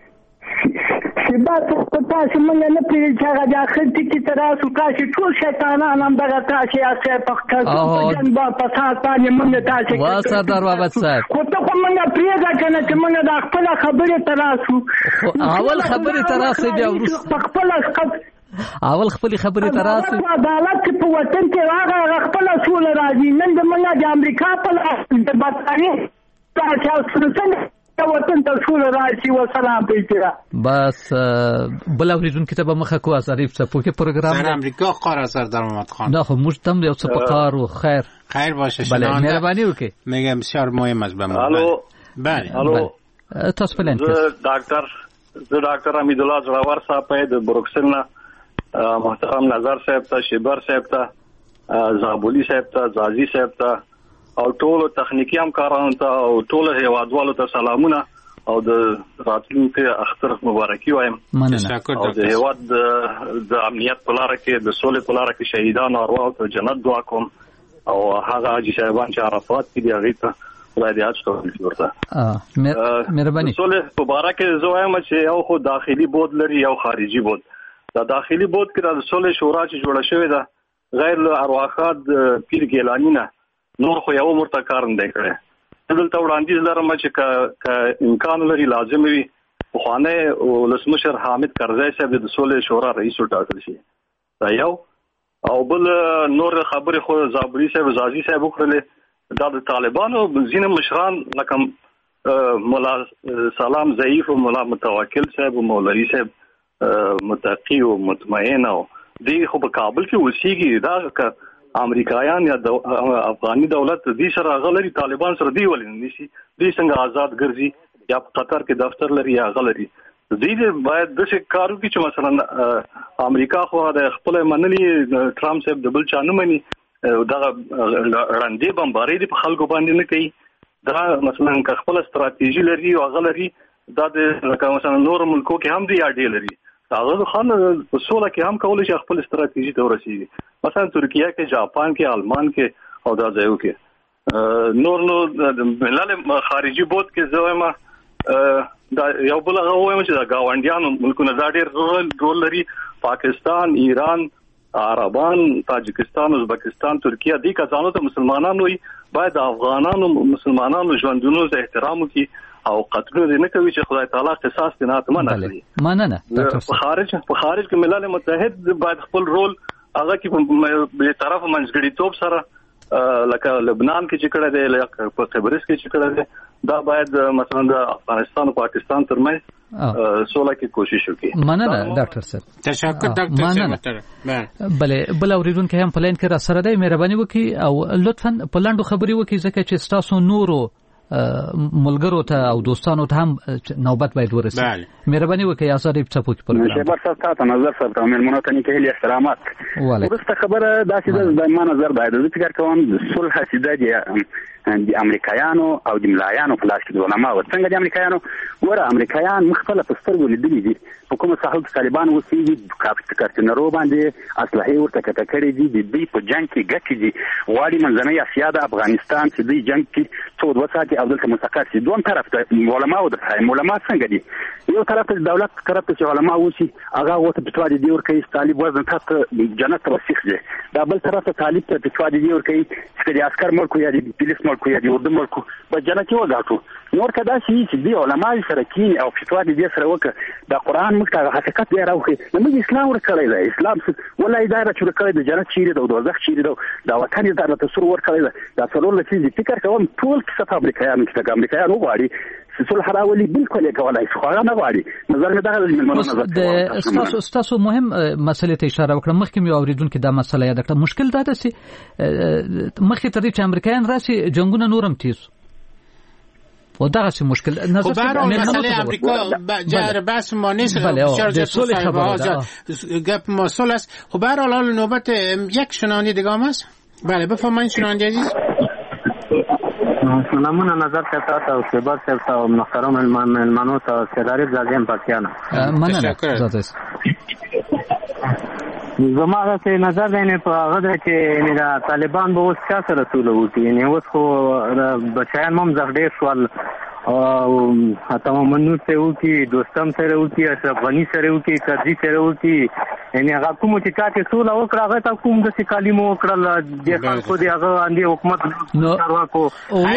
تاسو موږ نه پیژنئ چې هغه داخل ټکي ته راسو، تاسو ټول شیطانان هم دغه تاسو یاستئ په جنګ په ساعت باندې موږ تاسو وا سردار محمد صاحب خو ته خو موږ پرېږده که نه چې موږ د خپله خبرې ته راسو. اول خبرې ته راسئ بیا وروسته په خپله اول خپلې خبرې ته راسئ. عدالت چې په وطن کې هغه خپله سوله راځي. نن د موږ د امریکا په لاس د برطانیې تاسو څنګه وطن ته سوله راشي. وسلام پیچره بس بل اوریدونکو ته به مخه کو از عریف څپو کې پروګرام در امریکا قرار سردار محمد خان. نه خو موږ تم یو څه پکار و خیر باشه. بله مهرباني وکړئ. میگم بسیار مهم است به ما. الو بله تاسو په لاین کې ډاکټر حمید الله زړور صاحب د بروکسل نه محترم نظر صاحب ته، شیبر صاحب ته، زابولی صاحب ته، زازی صاحب ته او ټول تخنیکی همکارانو ته او ټول هیوادوالو ته سلامونه او د راتلونکي اختر مبارکي وایم. او د هیواد د امنیت په لار کې د سولې په لار کې شهیدانو ارواح ته جنت دعا کوم او هغه حاجی صاحبان چې عرفات کې دی هغه ته خدای دې اجر ورکړي ورته. مهرباني. سولې په لار کې زه وایم چې یو خو داخلي بود لري یو خارجي بود. دا داخلي بود کې د سولې شورا چې جوړه شوې ده غیر له ارواحات پیر ګیلانی نه نور خو یو مرته کار نه کړي. دلته وړاندیز لرم چې امکان لري لازم وي خوانه ولسمشر حامد کرزی صاحب د سولې شورا رئیس وټاکل شي. دا یو او بل نور خبرې خو زابری صاحب زازی صاحب وکړلې. دا د طالبانو ځینې مشران لکه مولا سلام ضعیف او مولا متوکل صاحب او مولوی صاحب متقی او مطمئن او دی خو په کابل کې وسیږي. دا امریکایان یا افغاني دولت دې سره غلري طالبان سره دی ولې نشي دې څنګه آزاد ګرځي یا په قطر کې دفتر لري یا غلري. دې باید د څه کارو کې چې مثلا امریکا خو د خپل منلي ټرامپ صاحب د بل چانه مني دا رندې بمباري د خلکو باندې نه کوي. دا مثلا خپل ستراتیژي لري او غلري دا د مثلا نور ملکو کې هم دی اډې لري. هغه خان په سوله کې هم کولای شي خپل ستراتیژي ته ورسیږي. مثلا ترکیه کې، جاپان کې، آلمان کې او دا ځایو کې نور ملل خارجي بود کې زویمه دا یو بل هغه وایم چې دا گاونډیانو ملکونه دا ډېر رول لري. پاکستان، ایران، عربان، تاجکستان، ازبکستان، ترکیه دې کسانو ته مسلمانانو وي باید افغانانو مسلمانانو ژوندونو ته احترام وکړي او قتلونه دې نه کوي چې خدای تعالی قصاص دې نه اتمنه. مننه. په خارج کې ملل متحد باید خپل رول هغه کې به طرف منځګړیتوب سره لکه لبنان کې چې کړه دی لکه په قبرس کې چې کړه دی دا باید مثلا د افغانستان او پاکستان ترمنځ سوله کې کوشش وکړي. مننه ډاکټر صاحب. تشکر ډاکټر صاحب. بله بل اوریدونکو هم په لاین کې را سره دی. مهرباني وکړئ او لطفا په لاندو خبري وکړئ ځکه چې تاسو نورو ملګرو ته او دوستانو ته هم نوبت باید ورسي. مهرباني وکړئ آزادۍ څپوکي پروګرام شهباز صاحب تاسو نظر صاحب ته مېلمنو ته نیکه احترامات. ورسته خبره داسې ده ما نظر باید زه فکر کوم صلح سیده د امریکایانو او د ملایانو په لاس کې د علماو څنګه د امریکایانو ګوره امریکایان مخفله په سترګو لیدلي دي په کومه ساحه کې طالبان اوسېږي کارتنرو باندې اسلحې ورته کټه کړې دي د دوی په جنګ کې ګټې دي غواړي منځنۍ اسیا د افغانستان چې دوی جنګ کې څو دوه ساعتې او دلته مستقر شي دوم طرف ته علماو د علما څنګه دي یو طرف ته دولت طرف ته چې علما اوسي هغه ورته فتوا دي ورکوي طالب وزن ته جنت ته وسیخ دي دا بل طرف ته طالب ته فتوا دي ورکوي چې د عسكر ملک یا د پولیس ملک یا د اردو ملک په جنت کې وګاټو نور کدا چې دی علما سره کین او فتوا دي سره وکړه د قران مکتب حقیقت دی راوخي نو اسلام ورکړی دی اسلام ولا اداره چې ورکړی د جنت چیرې د دوزخ چیرې د وطن اداره تصور ورکړی دا څلور لسیز فکر کوم ټول کیسه امریکایانو چې امریکایانو غواړي صلح راولي بالکل یې کولای شي خو هغه نه غواړي نظر مې دغه ملمنو نظر تاسو مهم مسلې ته اشاره وکړه مخکې مې اوریدونکو دا مسله یاد کړه مشکل دا ده چې مخکې تر دې چې امریکایان راشي جنگونه نورم تیز و دغه څه مشکل نظر مسئله امریکا جر بس ما نیست گپ مسئله است. خب به هر حال نوبت یک شنونده دیگه هم است. بله بفرمایید شنونده عزیز. سلامونه نظر ته او شهباز صاحب او محترم مېلمنو ته سردار زایم پاتیانه مننه زاده زما د نظر دی په هغه چې دا طالبان به اوس چا سره سوله وکړي یعنی اوس خو بچیان هم زغ ډېر شول او حتی منو سره وکړي دوستم سره وکړي اشرف غني سره وکړي قاضي سره وکړي یعنی هغه کوم چې چا کې سوله وکړه هغه ته کوم د کلمو وکړل د خلکو دی هغه اندي حکومت چارواکو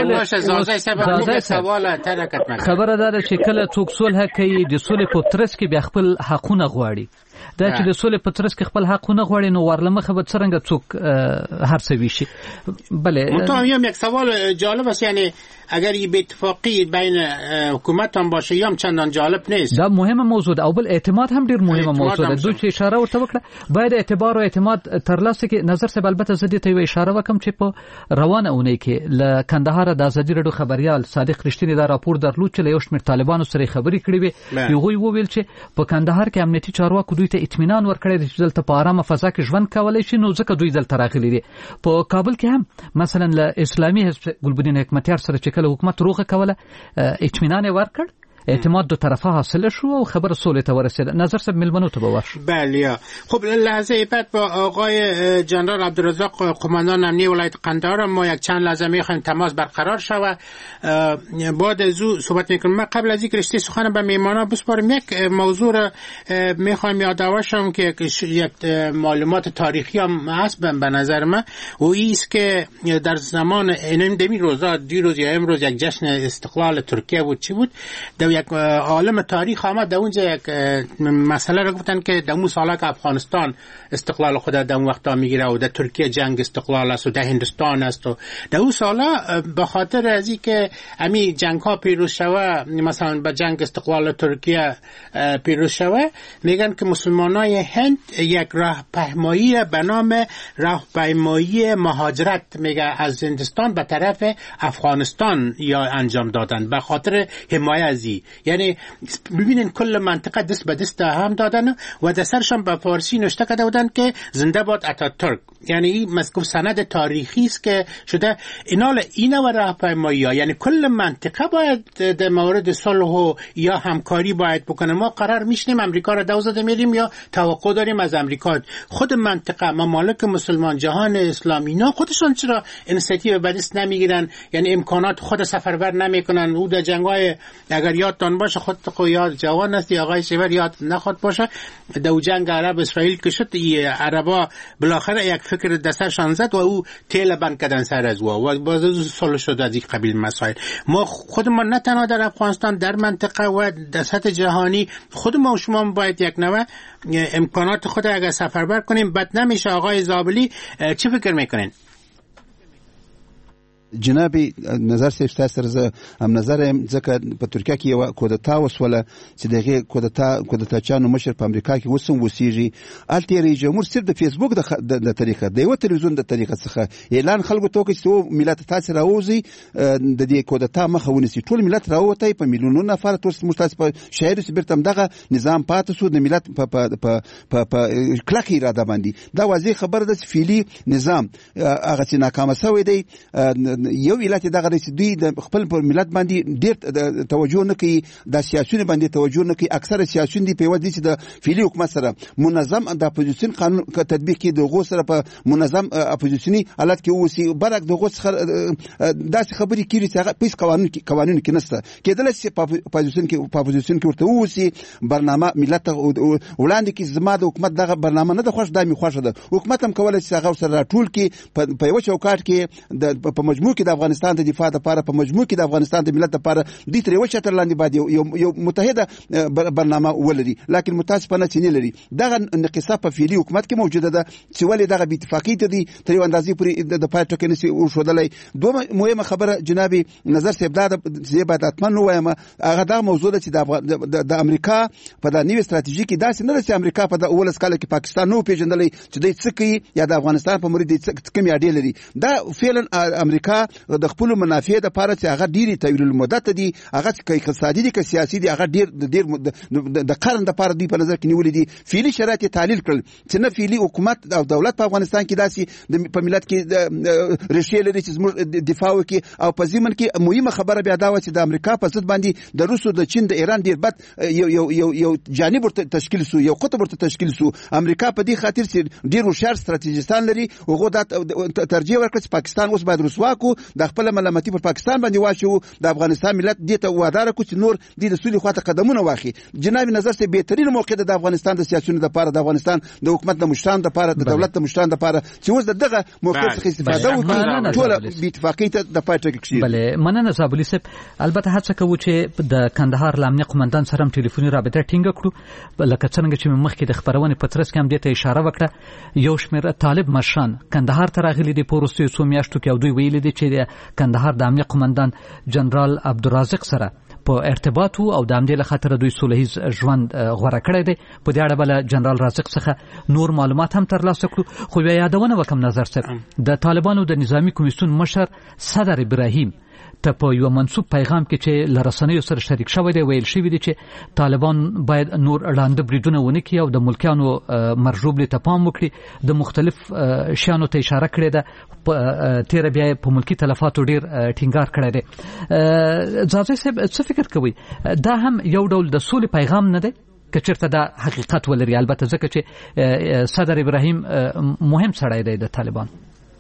خبره ده چې کله څوک صلح کوي د صلح په ترڅ کې بیا خپل حقونه غواړي دا چې د صلح په ترڅ کې خپل حقونه غواړي نو ورلمخه به څنګه څوک هر څه وشي. بله متهم یک سوال جالب است یعنی اگر یه اتفاقی بین حکومت هم باشه یا هم چندان جالب نیست دا مهمه موضوع ده او بل اعتماد هم ډیر مهمه موضوع ده دوی چې اشاره ورته وکړه باید اعتبار او اعتماد ترلاسه کې نظر سه البته زدي ته اشاره وکم چې په روانه اونۍ کې ل کندهار د ازادي رادیو خبريال صادق رښتینی دا راپور درلود چې له یو شمېر طالبانو سره خبري کړې وي یوه ویل چې په کندهار کې امنیتي چارواکو دوی ته اطمینان ورکړی چې دلته په آرامه فضا کې ژوند کولای شي نو ځکه دوی دلته راغلي دي. په کابل کې هم مثلا له اسلامي حزب ګلبدین حکمتیار سره چې کله حکومت روغه کوله اطمینان ورکړ اعتماد دو طرفه حاصل شو و خبر صلح ته ورسید. نظر سب ملمنو ته باور. بله. خب لحظه بعد با آقای جنرال عبدالرزاق قماندان امنیه ولایت قندهار ما یک چند لحظه میخوایم تماس برقرار شود. بعد از او صحبت میکنم. من قبل از اینکه رشته سخن به میهمانان بسپارم یک موضوع را میخوایم یادآورشم که یک معلومات تاریخی هم هست به نظر من و ایست که در زمان این دمی روزا دیروز یا امروز یک جشن استقلال ترکیه بود چی بود یک عالم تاریخ آمد در اونجا یک مسئله را گفتن که در اون سالا که افغانستان استقلال خود در اون وقتا میگیره و در ترکیه جنگ استقلال است و در هندوستان است و در اون سالا به خاطر از این که امی جنگ ها پیروز شوه مثلا به جنگ استقلال ترکیه پیروز شوه میگن که مسلمانای هند یک راهپیمایی به نام راهپیمایی مهاجرت میگه از هندوستان به طرف افغانستان یا انجام دادن به خاطر حمایت از یعنی ببینین کل منطقه دست به دست هم دادن و در سرشان به فارسی نوشته کرده بودن که زنده باد اتاتورک یعنی مذکور سند تاریخی است که شده اینا و راهپیمایی ها یعنی کل منطقه باید در مورد صلح و یا همکاری باید بکنه. ما قرار میشنیم امریکا را دوزده میریم یا توقع داریم از امریکا خود منطقه ممالک مسلمان جهان اسلامی اینا خودشون چرا اینیشیتیو به دست نمیگیرن یعنی امکانات خود سفربر نمیکنن او در جنگای اگر یادتان باشه خود یاد جوان است آقای شیور یاد نخواد باشه در جنگ عرب اسرائیل که شد عربا بالاخره یک فکر دستشان زد و او تیل بند کردن سر از و باز صلح شد از این قبیل مسائل. ما خودمان نه تنها در افغانستان در منطقه و در سطح جهانی خود ما و شما باید یک نوع امکانات خود اگر سفربر کنیم بد نمیشه. آقای زابلی چی فکر میکنین؟ جناب نظر صاحب تاسو سره هم نظر هم ځکه په ترکیه کې یو کودتا وسوله چې دغه کودتا چانو مشر په امریکا کې وسوم وسیږي الته رئیس جمهور صرف د فیسبوک د طریقه د یو تلویزیون د طریقه څخه اعلان خلکو ته کوي چې ملت تاسو راوځي د دې کودتا مخه ونیسي ټول ملت راوته په میلیونونو نفر تاسو په شهر سپیرتم دغه نظام پاتې سو د ملت په کلک اراده باندې دا واضح خبره ده چې فعلی نظام هغه چې ناکام شوی دی یو علت دغه چې دوی د خپل پر ملت باندې ډیر توجه نه کوي د سیاسيون باندې توجه نه کوي اکثره سیاسيون دی په وجه چې د فعلی حکومت سره منظم د اپوزیشن قانون تطبیق کې د غو سره په منظم اپوزیشنی حالت کې اوسي برک د غو سره داسې خبرې کیږي چې هغه پیس قانون کې نشته کېدل چې په اپوزیشن کې ورته اوسي برنامه ملت وړاندې کې زما د حکومت دغه برنامه نه د خوښ دامي خوښه ده حکومت هم کولای شي هغه سره ټول کې په یو چوکاټ کې په مجموع کې د افغانستان د دفاع لپاره په مجموع کې د افغانستان د ملت لپاره د تر یو چتر لاندې باندې یو متحده برنامه ولري لکه متاسفانه چې نه لري دغه نقصه په فعلی حکومت کې موجوده ده چې ولې دغه بې اتفاقی ته دي تر یو اندازې پورې د پای ټکی نشي ورشودلای دوه مهمه خبره جناب نظر صاحب دا چې باید اتمن وایم هغه دا موضوع ده چې د امریکا په د نیو استراتیژي کې داسې نه چې امریکا په د اول سکاله کې پاکستان نو پیژندلې چې د څه کوي یا د افغانستان په موري د کمی اړې لري دا فعلا امریکا د خپل منافع د لپاره چې هغه ډیری طویل المدت دي هغه کې اقتصادي دي که سیاسي دي هغه ډیر د قرن د لپاره دوی په نظر کې نیولې دي فعلی شرایط تعلیل کړل چې نه فعلی حکومت او دولت په افغانستان کې داسي په ملت کې رشي لري چې زموږ دفاع وکړي او په ځمن کې مهمه خبره بیا دا و چې د امریکا په ضد باندې د روسو د چین د ایران ډیر بد یو جانب ورته تشکیل سو یو قطب ورته تشکیل سو امریکا په دې خاطر چې ډیر هوښیار ستراتیژیستان لري هغه د ترجیح ورکړ چې پاکستان اوس باید رسوا کو د خپل ملامتي پر پاکستان باندې واچو د افغانستان ملت دې ته وادار کو چې نور د سولې خواته قدمونه واخلي جناب نظر سه بهترین موقع د افغانستان د سیاسيونو لپاره د افغانستان د حکومت د مشرانو لپاره د دولت د مشرانو لپاره چې اوس دغه موقع څخه استفاده وکړي ټول بې اتفاقی ته د پاتې کېږي بله مننه زابلی صاحب البته هڅه کوو چې د کندهار لامنیه قومندان سره ټلیفوني رابطه ټینګ کړو لکه څنګه چې مخکې د خبرونه پترس کې هم دې ته اشاره وکړه یو شمېر طالب مشران کندهار ته راغلي دي په وروستیو څو میاشتو کې او دوی ویلي دي چې د کندهار د امنیه قومندان جنرال عبدالرازق سره په ارتباط او د امنیت لخاطر دوی صلحیز ژوند غوړه کړی دی په دې اړه بل جنرال رازق څخه نور معلومات هم ترلاسه کړو خو بیا یادونه وکم نظر صاحب د طالبانو د نظامی کمیسیون مشر صدر ابراهیم ته په یو منسوب پیغام کې چې لرسنیو سره شریک شوی دی ویل شوی دی چې طالبان باید نور اړاند بریدونه ونه کړي او د ملکیانو مرجوب ته پام وکړي د مختلف شانو ته اشاره کړې ده تیر بیا په ملکی تلفاتو ډیر ټینګار کړی دی ځاځي صاحب څه فکر کوي دا هم یو ډول د سولې پیغام نه دی که چېرته دا حقیقت ولري البته ځکه چې صدر ابراهیم مهم سړی دی د طالبان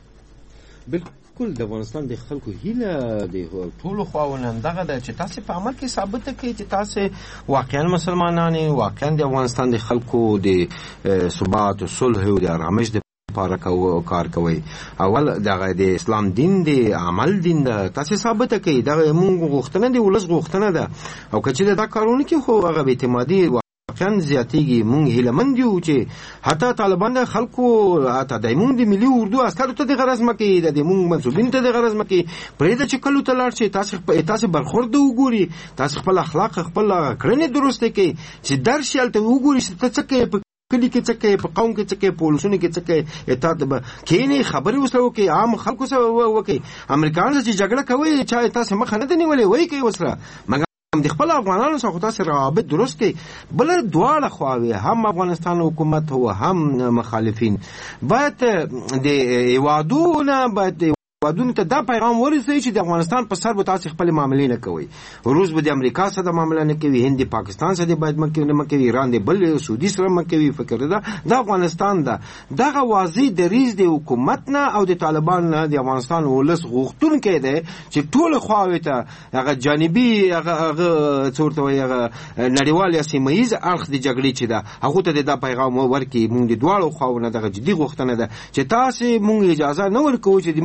کل د افغانستان د خلکو هیله د ټولو خواونه دغه د چې تاسو په عمل کې ثابت کړئ چې تاسو واقعا مسلمانان واقعا د افغانستان د خلکو د ثبات او صلح او د آرامش د لپاره کار کوي اول دغه د اسلام دین دی عمل دین ده تاسو ثابت کړئ دغه موږ غوښتنه دی ولس غوښتنه ده او کله دا کارونه کې خو هغه اعتمادي واقعا زیاتېږي مونږ هیلمند یو چې حتی طالبان د خلکو حتی د مونږ د ملي اردو عسکرو ته د غرض مکې د مونږ منسوبین ته د غرض مکې پرې د چې کلو ته لاړ شي تاسو برخورد وګوري تاسو خپل اخلاق خپل کړنې درسته کې چې درشل ته وګوري چې څه کې کلی کې څه کې په قوم کې څه کې پولیسونو کې څه کې اطاعت کینې خبرې وسو کې عام خلکو سره وکي امریکایانو چې جګړه کوي چې تاسو مخ نه دی نیولې وای کوي وسره د خپل افغانانو سره تاسو روابط درست کړئ بل دواړه خواوې هم افغانستان حکومت او هم مخالفین باید د ایوادونه باید ودونه ته دا پیغام ورسوي چې د افغانستان په سر به تاسو خپل معاملې نه کوي روس به د امریکا سره معاملې نه کوي هند پاکستان سره باید مکه کوي ایران د بل سعودي سره مکه کوي فکر ده د افغانستان ده دغه واضح د ریز د حکومت نه او د طالبان نه د افغانستان ولس غوښتونکي ده چې ټول خواوې ته هغه جانبي هغه څورته وي هغه نړیوال یا سیمایي اړخ د جګړې چې ده هغه ته د پیغام ورکړي موږ د دواړو خواونو دغه جدي غوښتنه ده چې تاسو موږ اجازه نه ورکوو چې موږ په سر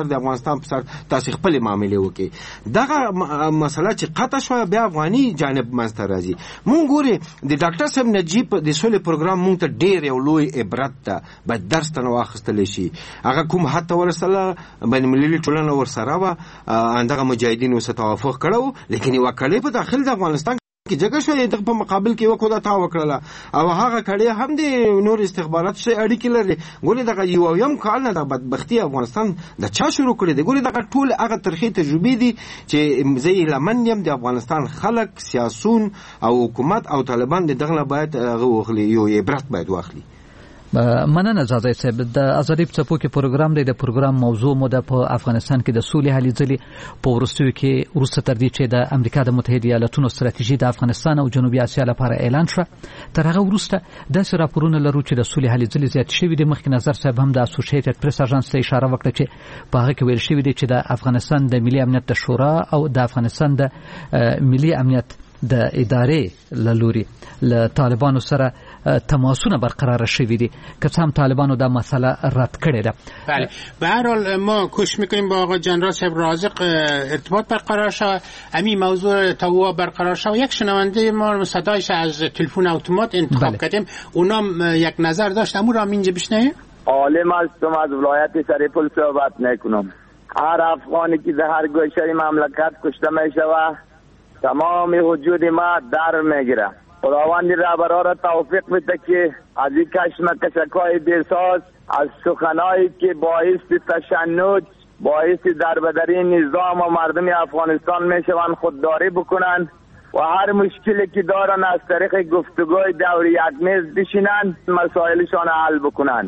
سر د افغانستان په سر تاسو خپل معاملې وکړي. دغه مسله چې قطع شو بیا افغاني جانب منځته راځي. مونږ ګوري د ډاکټر صاحب نجیب د سولې پروګرام مونږ ته ډېر یو لوی عبرت ده، باید درس ته واخیستل شي. هغه کوم حتی ورسله بین المللي ټولنه ورسره وه، دغه مجاهدینو سره توافق کړی، لیکن یوه کړۍ په داخل د افغانستان کې جګړه شوې، دغه په مقابل کې وکړه دا تا وکړله، او هغه کړۍ هم د نور استخبارات سره اړیکې لري. ګورې دغه یویم کال نه د بدبختي افغانستان د چا شروع کړې دی. ګورې دغه ټول هغه ترخې تجربې دي چې زه یې لمن یم د افغانستان خلک، سیاسون او حکومت او طالبان د دغه باید هغه واخلي، یو عبرت باید واخلي. مننه زازای صاحب. د ازادي په څپو کې پروګرام دی. د پروګرام موضوع مو د په افغانستان کې د سولې هلې ځلې په وروستیو کې وروسته تر دې چې د امریکا د متحده ایالاتونو ستراتیژي د افغانستان او جنوبي اسیا لپاره اعلان شوه، تر هغه وروسته داسې راپورونه لرو چې د سولې هلې ځلې زیات شوي دي. مخکې نظر صاحب هم د اسوسییټډ پریس اژانس ته اشاره وکړه چې په هغه کې ویل شوي دي چې د افغانستان د ملي امنیت د شورا او د افغانستان د ملي امنیت د ادارې له لوري له طالبانو سره تماسونه برقرار شوی دي، که څه هم طالبانو دا مسئله رد کړې ده. بله، به هر حال ما کوشش میکنیم با آقا جنرال صاحب رازق ارتباط برقرار شود، همین موضوع توا برقرار شود. یک شنونده ما صدایش از تلفن اتومات انتخاب کردیم، اونام یک نظر داشت، امو را اینجا بشنویم. عالم هستم، از ولایت سرپل صحبت میکنم. هر افغانی که در هر گوشه مملکت کشته میشود تمام وجود ما در میگیره. خداوند رهبرا را توفیق بده که از این کشمکشک‌های بی‌ساز، از سخنایی که باعث تشنج، باعث دربدری نظام و مردم افغانستان میشوند خودداری بکنند و هر مشکلی که دارن از طریق گفتگوی دور یک میز بشینند مسائلشان حل بکنند.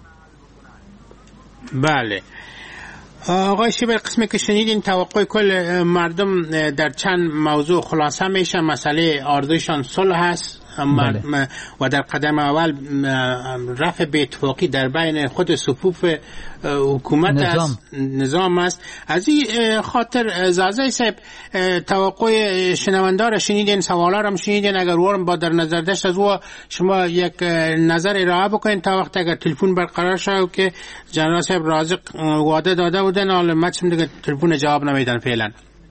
بله آقای شیبر، قسمی که شنیدین توقع کل مردم در چند موضوع خلاصه میشه. مسئله آرزوشان صلح هست و در قدم اول رفع بی‌اتفاقی در بین خود صفوف حکومت نظام است. از این خاطر زازای صاحب توقع شنونده را شنیدین، سوالا را شنیدین، اگر ورم با در نظر داشت از او شما یک نظر ارائه بکنین تا وقت اگر تلفن برقرار شد که جنرال صاحب رازق وعده داده بودن، حالا مچم دیگه تلفن جواب نمیدن فعلا.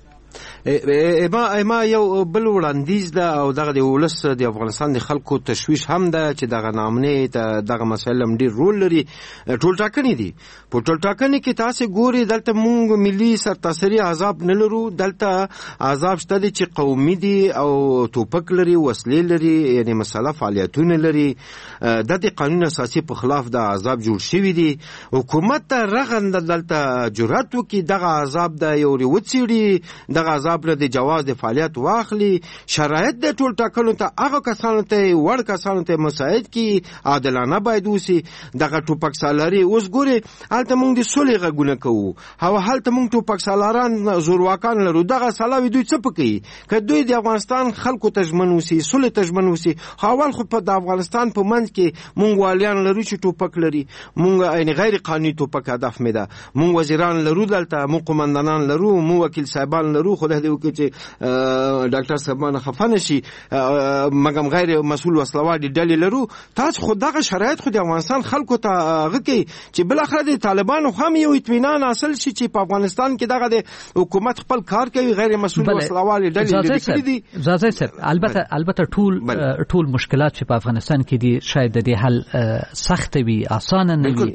ما یو بل وړاندیز ده او دغه د ولس د افغانستان د خلکو تشویش هم ده چې دغه نامنې ته دغه مسایل هم ډېر رول لري. ټول ټاکنې دي، په ټول ټاکنې کې تاسو ګوري دلته مونږ ملي سرتاسري عذاب نه لرو، دلته عذاب شته دي چې قومي دي او توپک لري، وسلې لري، یعنی مسله فعالیتونه لري. د قانون اساسي په خلاف د عذاب جوړ شوی دي. حکومت ته رغند دلته جرأت وکړي دغه عذاب د یو وڅېړي، دغه عذاب د جواز د فعالیت واخلي، شرایط د ټول ټاکنو ته هغه کسانو ته وړ کسانو ته مساعد کی، عادلانه باید وسی. دغه ټوپک سالاري اوس ګوري هلته مونږ د سولې غږونه کوو، هلته مونږ ټوپک سالاران زورواکان لرو. دغه سلاوي دوی څه پکې که دوی د افغانستان خلکو ته ژمن وسی، سولې ته ژمن وسی. اول خو په د افغانستان په منځ کې مونږ والیان لرو چې ټوپک لري، مونږ یعنی غیر قانوني ټوپک هدف مې ده. مونږ وزیران لرو، دلته مونږ قومندانان لرو، مونږ وکیل صاحبان لرو. خدای دې وکړي چې ډاکټر صاحبان خفه نشي، مګم غیر مسؤل وسلوادي ډلې لرو. تاسو خو دغه شرایط خو د افغانستان خلکو ته غږی چې بل اخر د طالبانو هم یو اطمینان حاصل شي چې په افغانستان کې دغه د حکومت خپل کار کوي، غیر مسؤل وسلوادي ډلې لري دي. زازای صاحب البته ټول مشکلات چې په افغانستان کې دي شاید د حل سخت وي، اسانه نه وي.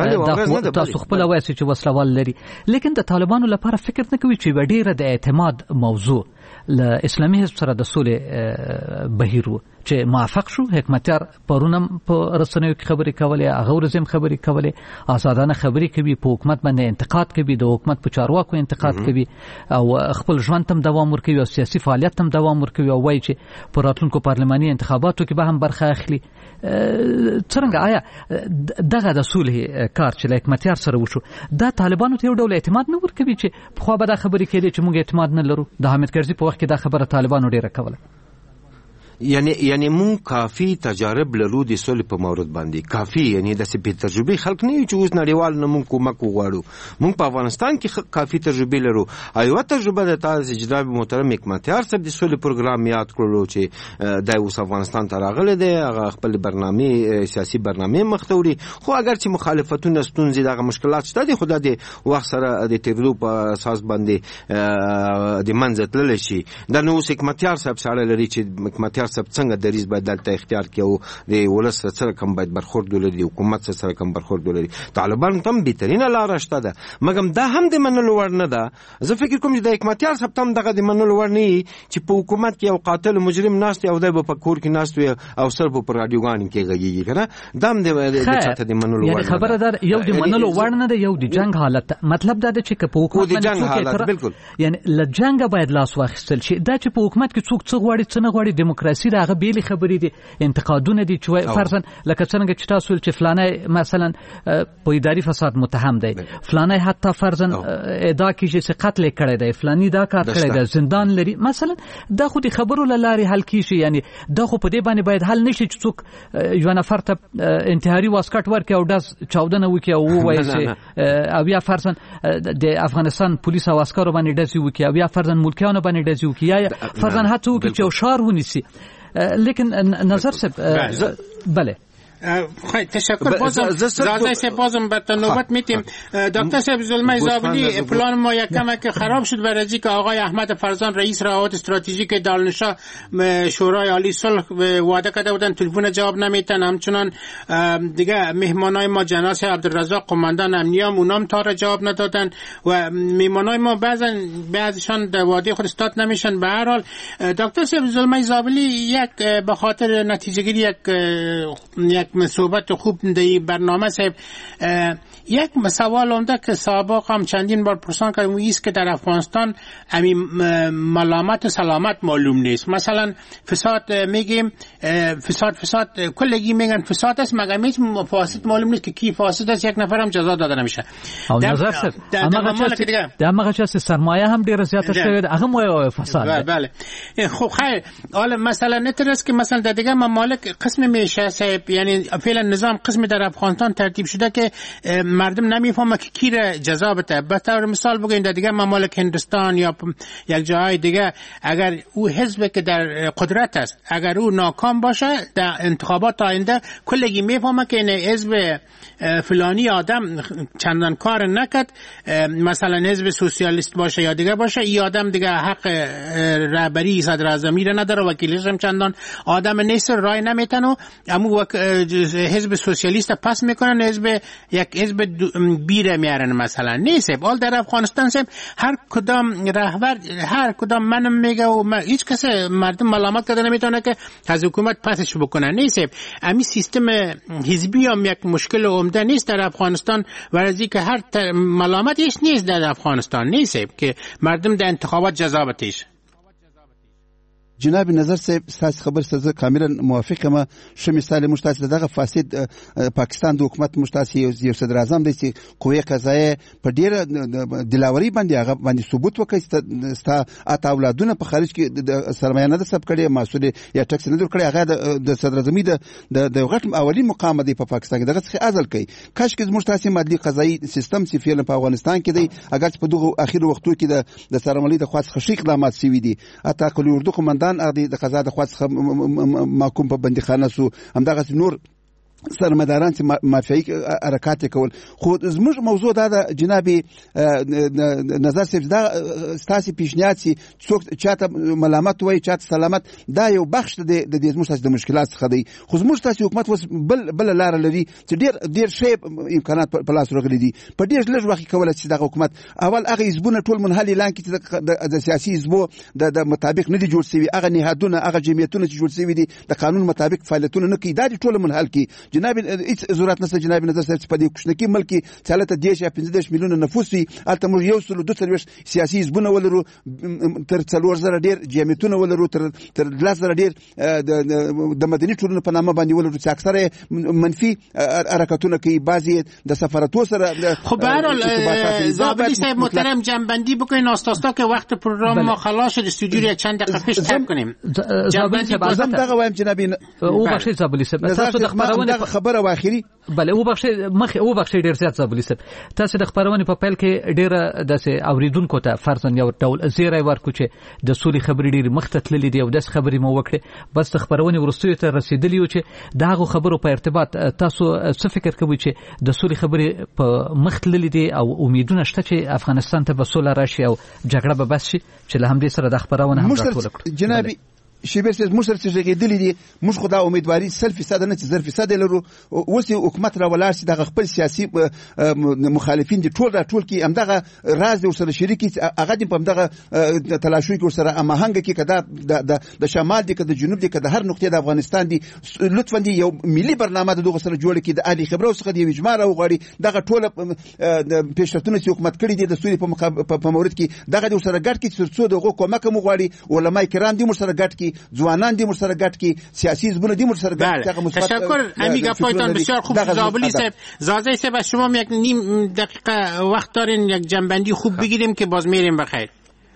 تاسو خپل وایي چې وسلوال لري، لیکن د طالبانو لپاره فکر نه کوي چې ډیره د اعتماد موضوع له اسلامي حزب سره د سولې بهیر و چې موافق شو. حکمتیار پرونم په رسنیو کې خبرې کولې، هغه ورځم خبرې کولې، آزادانه خبرې کوي، په حکومت باندې انتقاد کوي، د حکومت په چارواکو انتقاد کوي او خپل ژوند تم دوام ورکوي او سیاسي فعالیت تم دوام ورکوي او وایي چې په راتلونکو پارلماني انتخاباتو کې به هم برخه اخلي. څنګه آیا دغه د سولې کار چې له حکمتیار سره وشو دا طالبانو ته یو ډول اعتماد نه ورکوي چې خو به دا خبرې کېدې چې موږ اعتماد نه لرو؟ د حامد کرزي په وخت کې دا خبره طالبانو ډیره کوله. یعنی مونږ کافي تجارب لرو د سولې په مورد باندې کافي یعنی د سپې تجربه خلک نه چې اوس نړیوال نه مونږ کومک وغواړو مونږ په افغانستان کې کافي تجربه لرو ایو تجربه د تاسو جناب محترم حکمتیار صاحب د سولې پروګرام یاد کړو چې د اوس افغانستان ته راغلی دی هغه خپل برنامه سیاسي برنامه مختوري خو اگر چې مخالفتونه ستونزې دغه مشکلات شته دي خدای دې وخت سره د تیرلو په اساس باندې د منځ تلل شي د نو حکمتیار صاحب سره لري چې حکمتیار سب څنګه دریز باید دلته اختیار کړو د ولس سره کوم باید برخورد ولري حکومت سره کوم برخورد ولري طالبان تم بهترینه لار شته ده مګم دا هم د منلو ور نه ده زه فکر کوم چې د حکمتیار سب تم دغه د منلو ور نه چې په حکومت کې یو قاتل مجرم ناست او د په کور کې ناست وي او سر په رادیوګان کې غږیږي کنه دام د چاته د منلو ور یعنی خبره ده یو د منلو ور نه ده یو د جنگ حالت مطلب دا ده چې په حکومت د جنگ حالت بالکل یعنی ل جنگ باید لاس واخیستل شي دا چې په حکومت کې څوک څه غواړي څه نه غواړي دیموکراسي دا بیل خبرې دي انتقادونه دي چې فرضاً لکه څنګه چې تاسو چې فلانه مثلا په اداري فساد متهم دی فلانه حتی فرضاً ادعا کیږي چې قتل کړی دی فلانی دا کار کړی دی زندان لري مثلا دا خو د خبرو لاري حل کیږي یعنی دا خو په دې باندې باید حل نشي چې څوک یو نفر ته انتحاري واسکټ ورکړي او داس چاودنه وکړي او وایي چې او یا فرضاً د افغانستان پولیس او عسکرو باندې داسې وکړي او یا فرضاً ملکیانو باندې داسې وکړي یا فرضاً هڅه وکړي چې شهر ونیسي لیکن نظر سب بله خیلی تشکر بازم به نوبت میتیم دکتر صاحب زلمه زابلی پلان ما یک کمک خراب شد برای اینکه آقای احمد فرزان رئیس روابط استراتژیک دارالنشا شورای عالی صلح وعده کرده بودن تلفن جواب نمیدن همچنان دیگه مهمانای ما جناب عبدالرزاق قماندان امنیه اونام تا را جواب ندادن و مهمانای ما بعضیشان در وعده خود استاد نمیشن به هر حال دکتر صاحب زلمه زابلی یک به خاطر نتیجه گیری یک صحبت خوب در برنامه صاحب یک سوال اونده که سابق هم چندین بار پرسان کردم ایست که در افغانستان همین ملامت و سلامت معلوم نیست مثلا فساد میگیم فساد کلگی میگن فساد است مگر هیچ فاسد معلوم نیست که کی فاسد است یک نفر هم جزا داده نمیشه او نظر صاحب در مغچ سرمایه هم ډیر زیات شوی هغه مو فساد بله خب خیر حالا مثلا نترس که مثلا در دیگه ممالک قسم میشه صاحب یعنی فعلا نظام قسم در افغانستان ترتیب شده که مردم نمیفهمه که کی را جزا بده به طور مثال بگیم در دیگه ممالک هندوستان یا یک جای دیگه اگر او حزب که در قدرت است اگر او ناکام باشه در انتخابات آینده کلگی میفهمه که این حزب فلانی آدم چندان کار نکرد مثلا حزب سوسیالیست باشه یا دیگه باشه این آدم دیگه حق رهبری صدر اعظمی را نداره وکیلش هم چندان آدم نیست رای نمیتنه اما حزب سوسیالیست پس میکنن یک حزب بیره میارن مثلا نیست حال در افغانستان سب هر کدام رهبر هر کدام منم میگه و هیچ کس مردم ملامت کرده نمیتونه که از حکومت پسش بکنه نیست امی سیستم حزبی هم یک مشکل عمده نیست در افغانستان ورزی که هر ملامتش نیست در افغانستان نیست که مردم در انتخابات جزا بتیش جناب نظر صاحب تاسو خبر سره کاملا موافقم ش مثال مشتاس دغه فاسد پاکستان د حکومت مشتاس یو صدر اعظم د قوی قضایه په ډیره دلاوري باندې هغه باندې ثبوت وکړي ستا اته اولادونه په خارج کې د سرمایه نه سب کړي مسؤل یا ټکس نه کړي هغه د صدر اعظمي د غټ اولی مقام دی په پاکستان کې دغه څه ازل کوي کاش کې مشتاس مادي قضایي سیستم سی فعلا په افغانستان کې دی اگر په دغه اخیر وختو کې د سرمالي د خاص خشي اقدامات سوي دي اته کلی اردو قومندان اغدي د قضا د خاص محکوم په بندیخانه سو همدغه نور سرمداران چې مافیایي حرکات کول خو زموږ موضوع دا جناب نظر صاحب دا ستاسو پیشنهاد چې څوک چاته ملامت وای چاته سلامت دا یو بخش د دې زموږ د مشکلات څخه دی خو زموږ تاسو حکومت وس بل لار لري چې ډیر شی امکانات په لاس راغلي دي په ډیر لږ وخت کولای چې د حکومت اول هغه حزبونه ټول منحل اعلان کړي د سیاسي حزبو د مطابق نه دي جوړ شوی هغه نهادونه هغه جمعیتونه چې جوړ شوی دي د قانون مطابق فعالیتونه نه کوي دا ټول منحل کی جناب هیڅ ضرورت نشته جناب نظر صاحب چې په دې کوچنکی ملک کې چالت 10 یا 15 میلیونه نفوس وي البته موږ یو سل 240 سیاسي حزبونه ولرو تر 4000 ډیر جمعیتونه ولرو تر 10000 ډیر د مدني ټولنو په نامه باندې ولرو چې اکثره منفي حرکتونه کوي بعضی د سفارتو سره. خب به هر حال زابلی صاحب محترم جنبندی بکنین آستاستا که وقت پروگرام ما خلاص شد استودیو رو چند دقیقه پیش ترک کنیم. جنبندی بازم دغه وایم جناب او بخشید زابلی صاحب تاسو د خبرونه خبره واخیری بله او بخشید ډیر زیات زابلی صاحب تاسو د خبرونه په پیل کې ډیره داسې اوریدونکو ته فرضاً یو ډول زیری ورکو چې د سولې خبرې ډیر مخته تللې دي او داس خبرې مو وکړه بس د خبرونه ورستوي ته رسیدلی و چې دغه خبرو په ارتباط تاسو څه فکر کوئ چې د سولې خبرې په مخ تللې دي او امیدونه شته چې افغانستان ته به سوله راشي او جګړه به بس شي چې له همدې سره د خبرونه هم راټول کړو. جناب شیبر سیز موږ سره چې غېدلې دي موږ خو دا امیدواري 100% نه چې 0% لرو اوس حکومت را ولاړ شي د خپل سیاسي مخالفین دي ټول کې همدغه راز سره شریکي هغه دې په همدغه تلاشوي کې سره امهنګ کې کدا د شمال دي کدا جنوب دي کدا هر نقطه د افغانستان دي لطفا دي یو ملي برنامه دغه سره جوړ کړي د اهلي خبرو څخه دی اجماع او غړي دغه ټول پیشرفتونه چې حکومت کړي دي د سوري په مورد کې دغه د سره ګډ کې څو دغه کومک مو غړي علماء کرام دي مو سره ګډ کې ځوانان دي مرسره ګټ کی سیاسي زبونه دي مرسره ګټ ته مثبت. تشکر امیگا پایتان بسیار خوب زابلی صاحب. زازه صاحب شما یک نیم دقیقه وقت دارین یک جنبندی خوب بگیریم که باز میریم بخیر.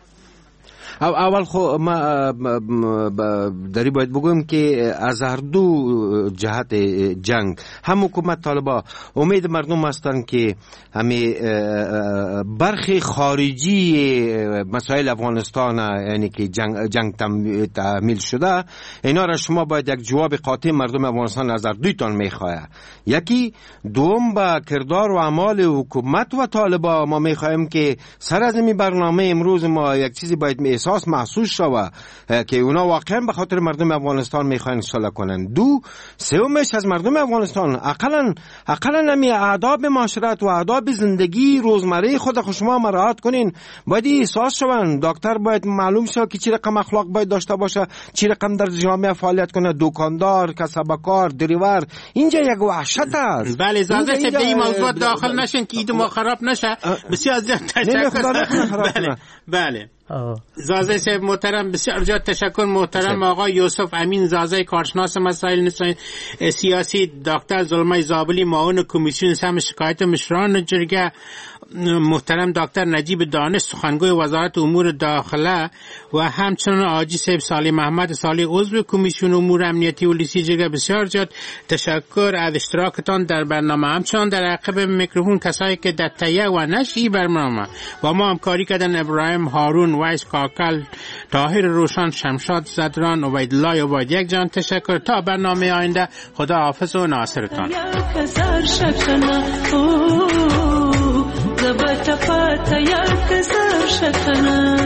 اول خو ما داری باید بگویم که از هر دو جهت جنگ هم حکومت طالبان امید مردم هستند که همه برخی خارجی مسائل افغانستان یعنی که جنگ تعمیل شده اینا را شما باید یک جواب قاطع مردم افغانستان از هر دویتان میخواه. یکی دوم با کردار و اعمال حکومت و طالبان ما میخواهیم که سر از این برنامه امروز ما یک چیزی باید احساس محسوس شوه که اونا واقعا به خاطر مردم افغانستان میخواین صلح کنن. دو سومش از مردم افغانستان اقلا نمی آداب معاشرت و آداب زندگی روزمره خود شما مراعات کنین. باید احساس شون دکتر باید معلوم شه که چی رقم اخلاق باید داشته باشه، چی رقم در جامعه فعالیت کنه، دکاندار، کسبکار، دریور. اینجا یک وحشت است. بله اجازه بدید به این موضوع داخل نشین که ایده ما خراب نشه. بسیار زیاد تشکر. بله زازه صاحب محترم بسیار زیاد تشکر. محترم آقای یوسف امین زازه کارشناس مسائل سیاسی، دکتر زلمه زابلی معاون کمیسیون سم شکایت مشران جرگه، محترم دکتر نجیب دانش سخنگوی وزارت امور داخله و همچنان آجی صاحب صالح محمد صالح عضو کمیسیون امور امنیتی و لیسی جرگه. بسیار زیاد تشکر از اشتراکتان در برنامه. همچنان در عقب میکروفون کسایی که در تهیه و نشر برنامه با ما همکاری کردن ابراهیم هارون، وایس کاکل، طاهر روشن، شمشاد زدران، عبیدالله عبید یک جان. تشکر. تا برنامه آینده خدا حافظ و ناصرتان. زبط پاتا یا کزار شکنا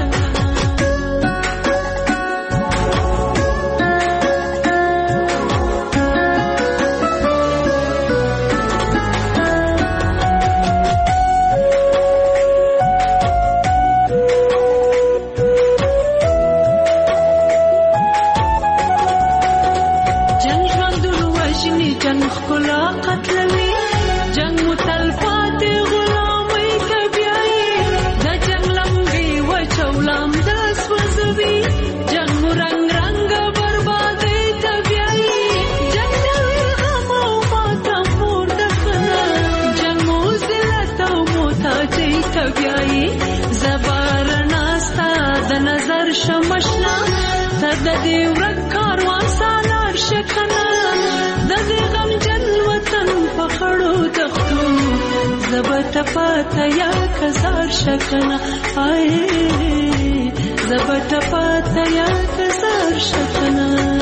جنگ ژوندون وژني جنگ ښکلا قتلوي جنگ متلفات غلامي کبیایي د جنگ لمبي وچولام د سوځوي جنگ رنگ رنگ بربادي تبیایي جنگ د غم او ماتم مور دخنه جنگ مزلت او محتاجي تبیایي زبار ناستا د نظر شمشنا تد دې ورک کاروان سالار شکنه د دې غم جن وطن پخړو تختو زبط پاتا یا کزار شکنه آئے زبط پاتا یا کزار شکنه.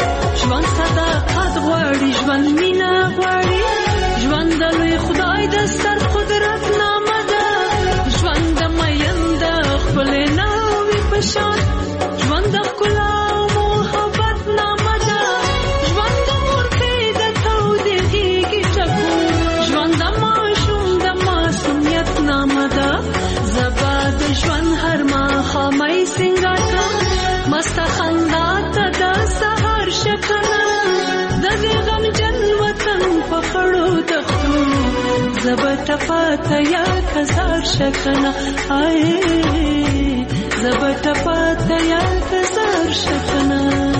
ژوند مینا غواړي ژوند د لوی خدای د زبطفات یا کزار شکنا آئے زبطفات یا کزار شکنا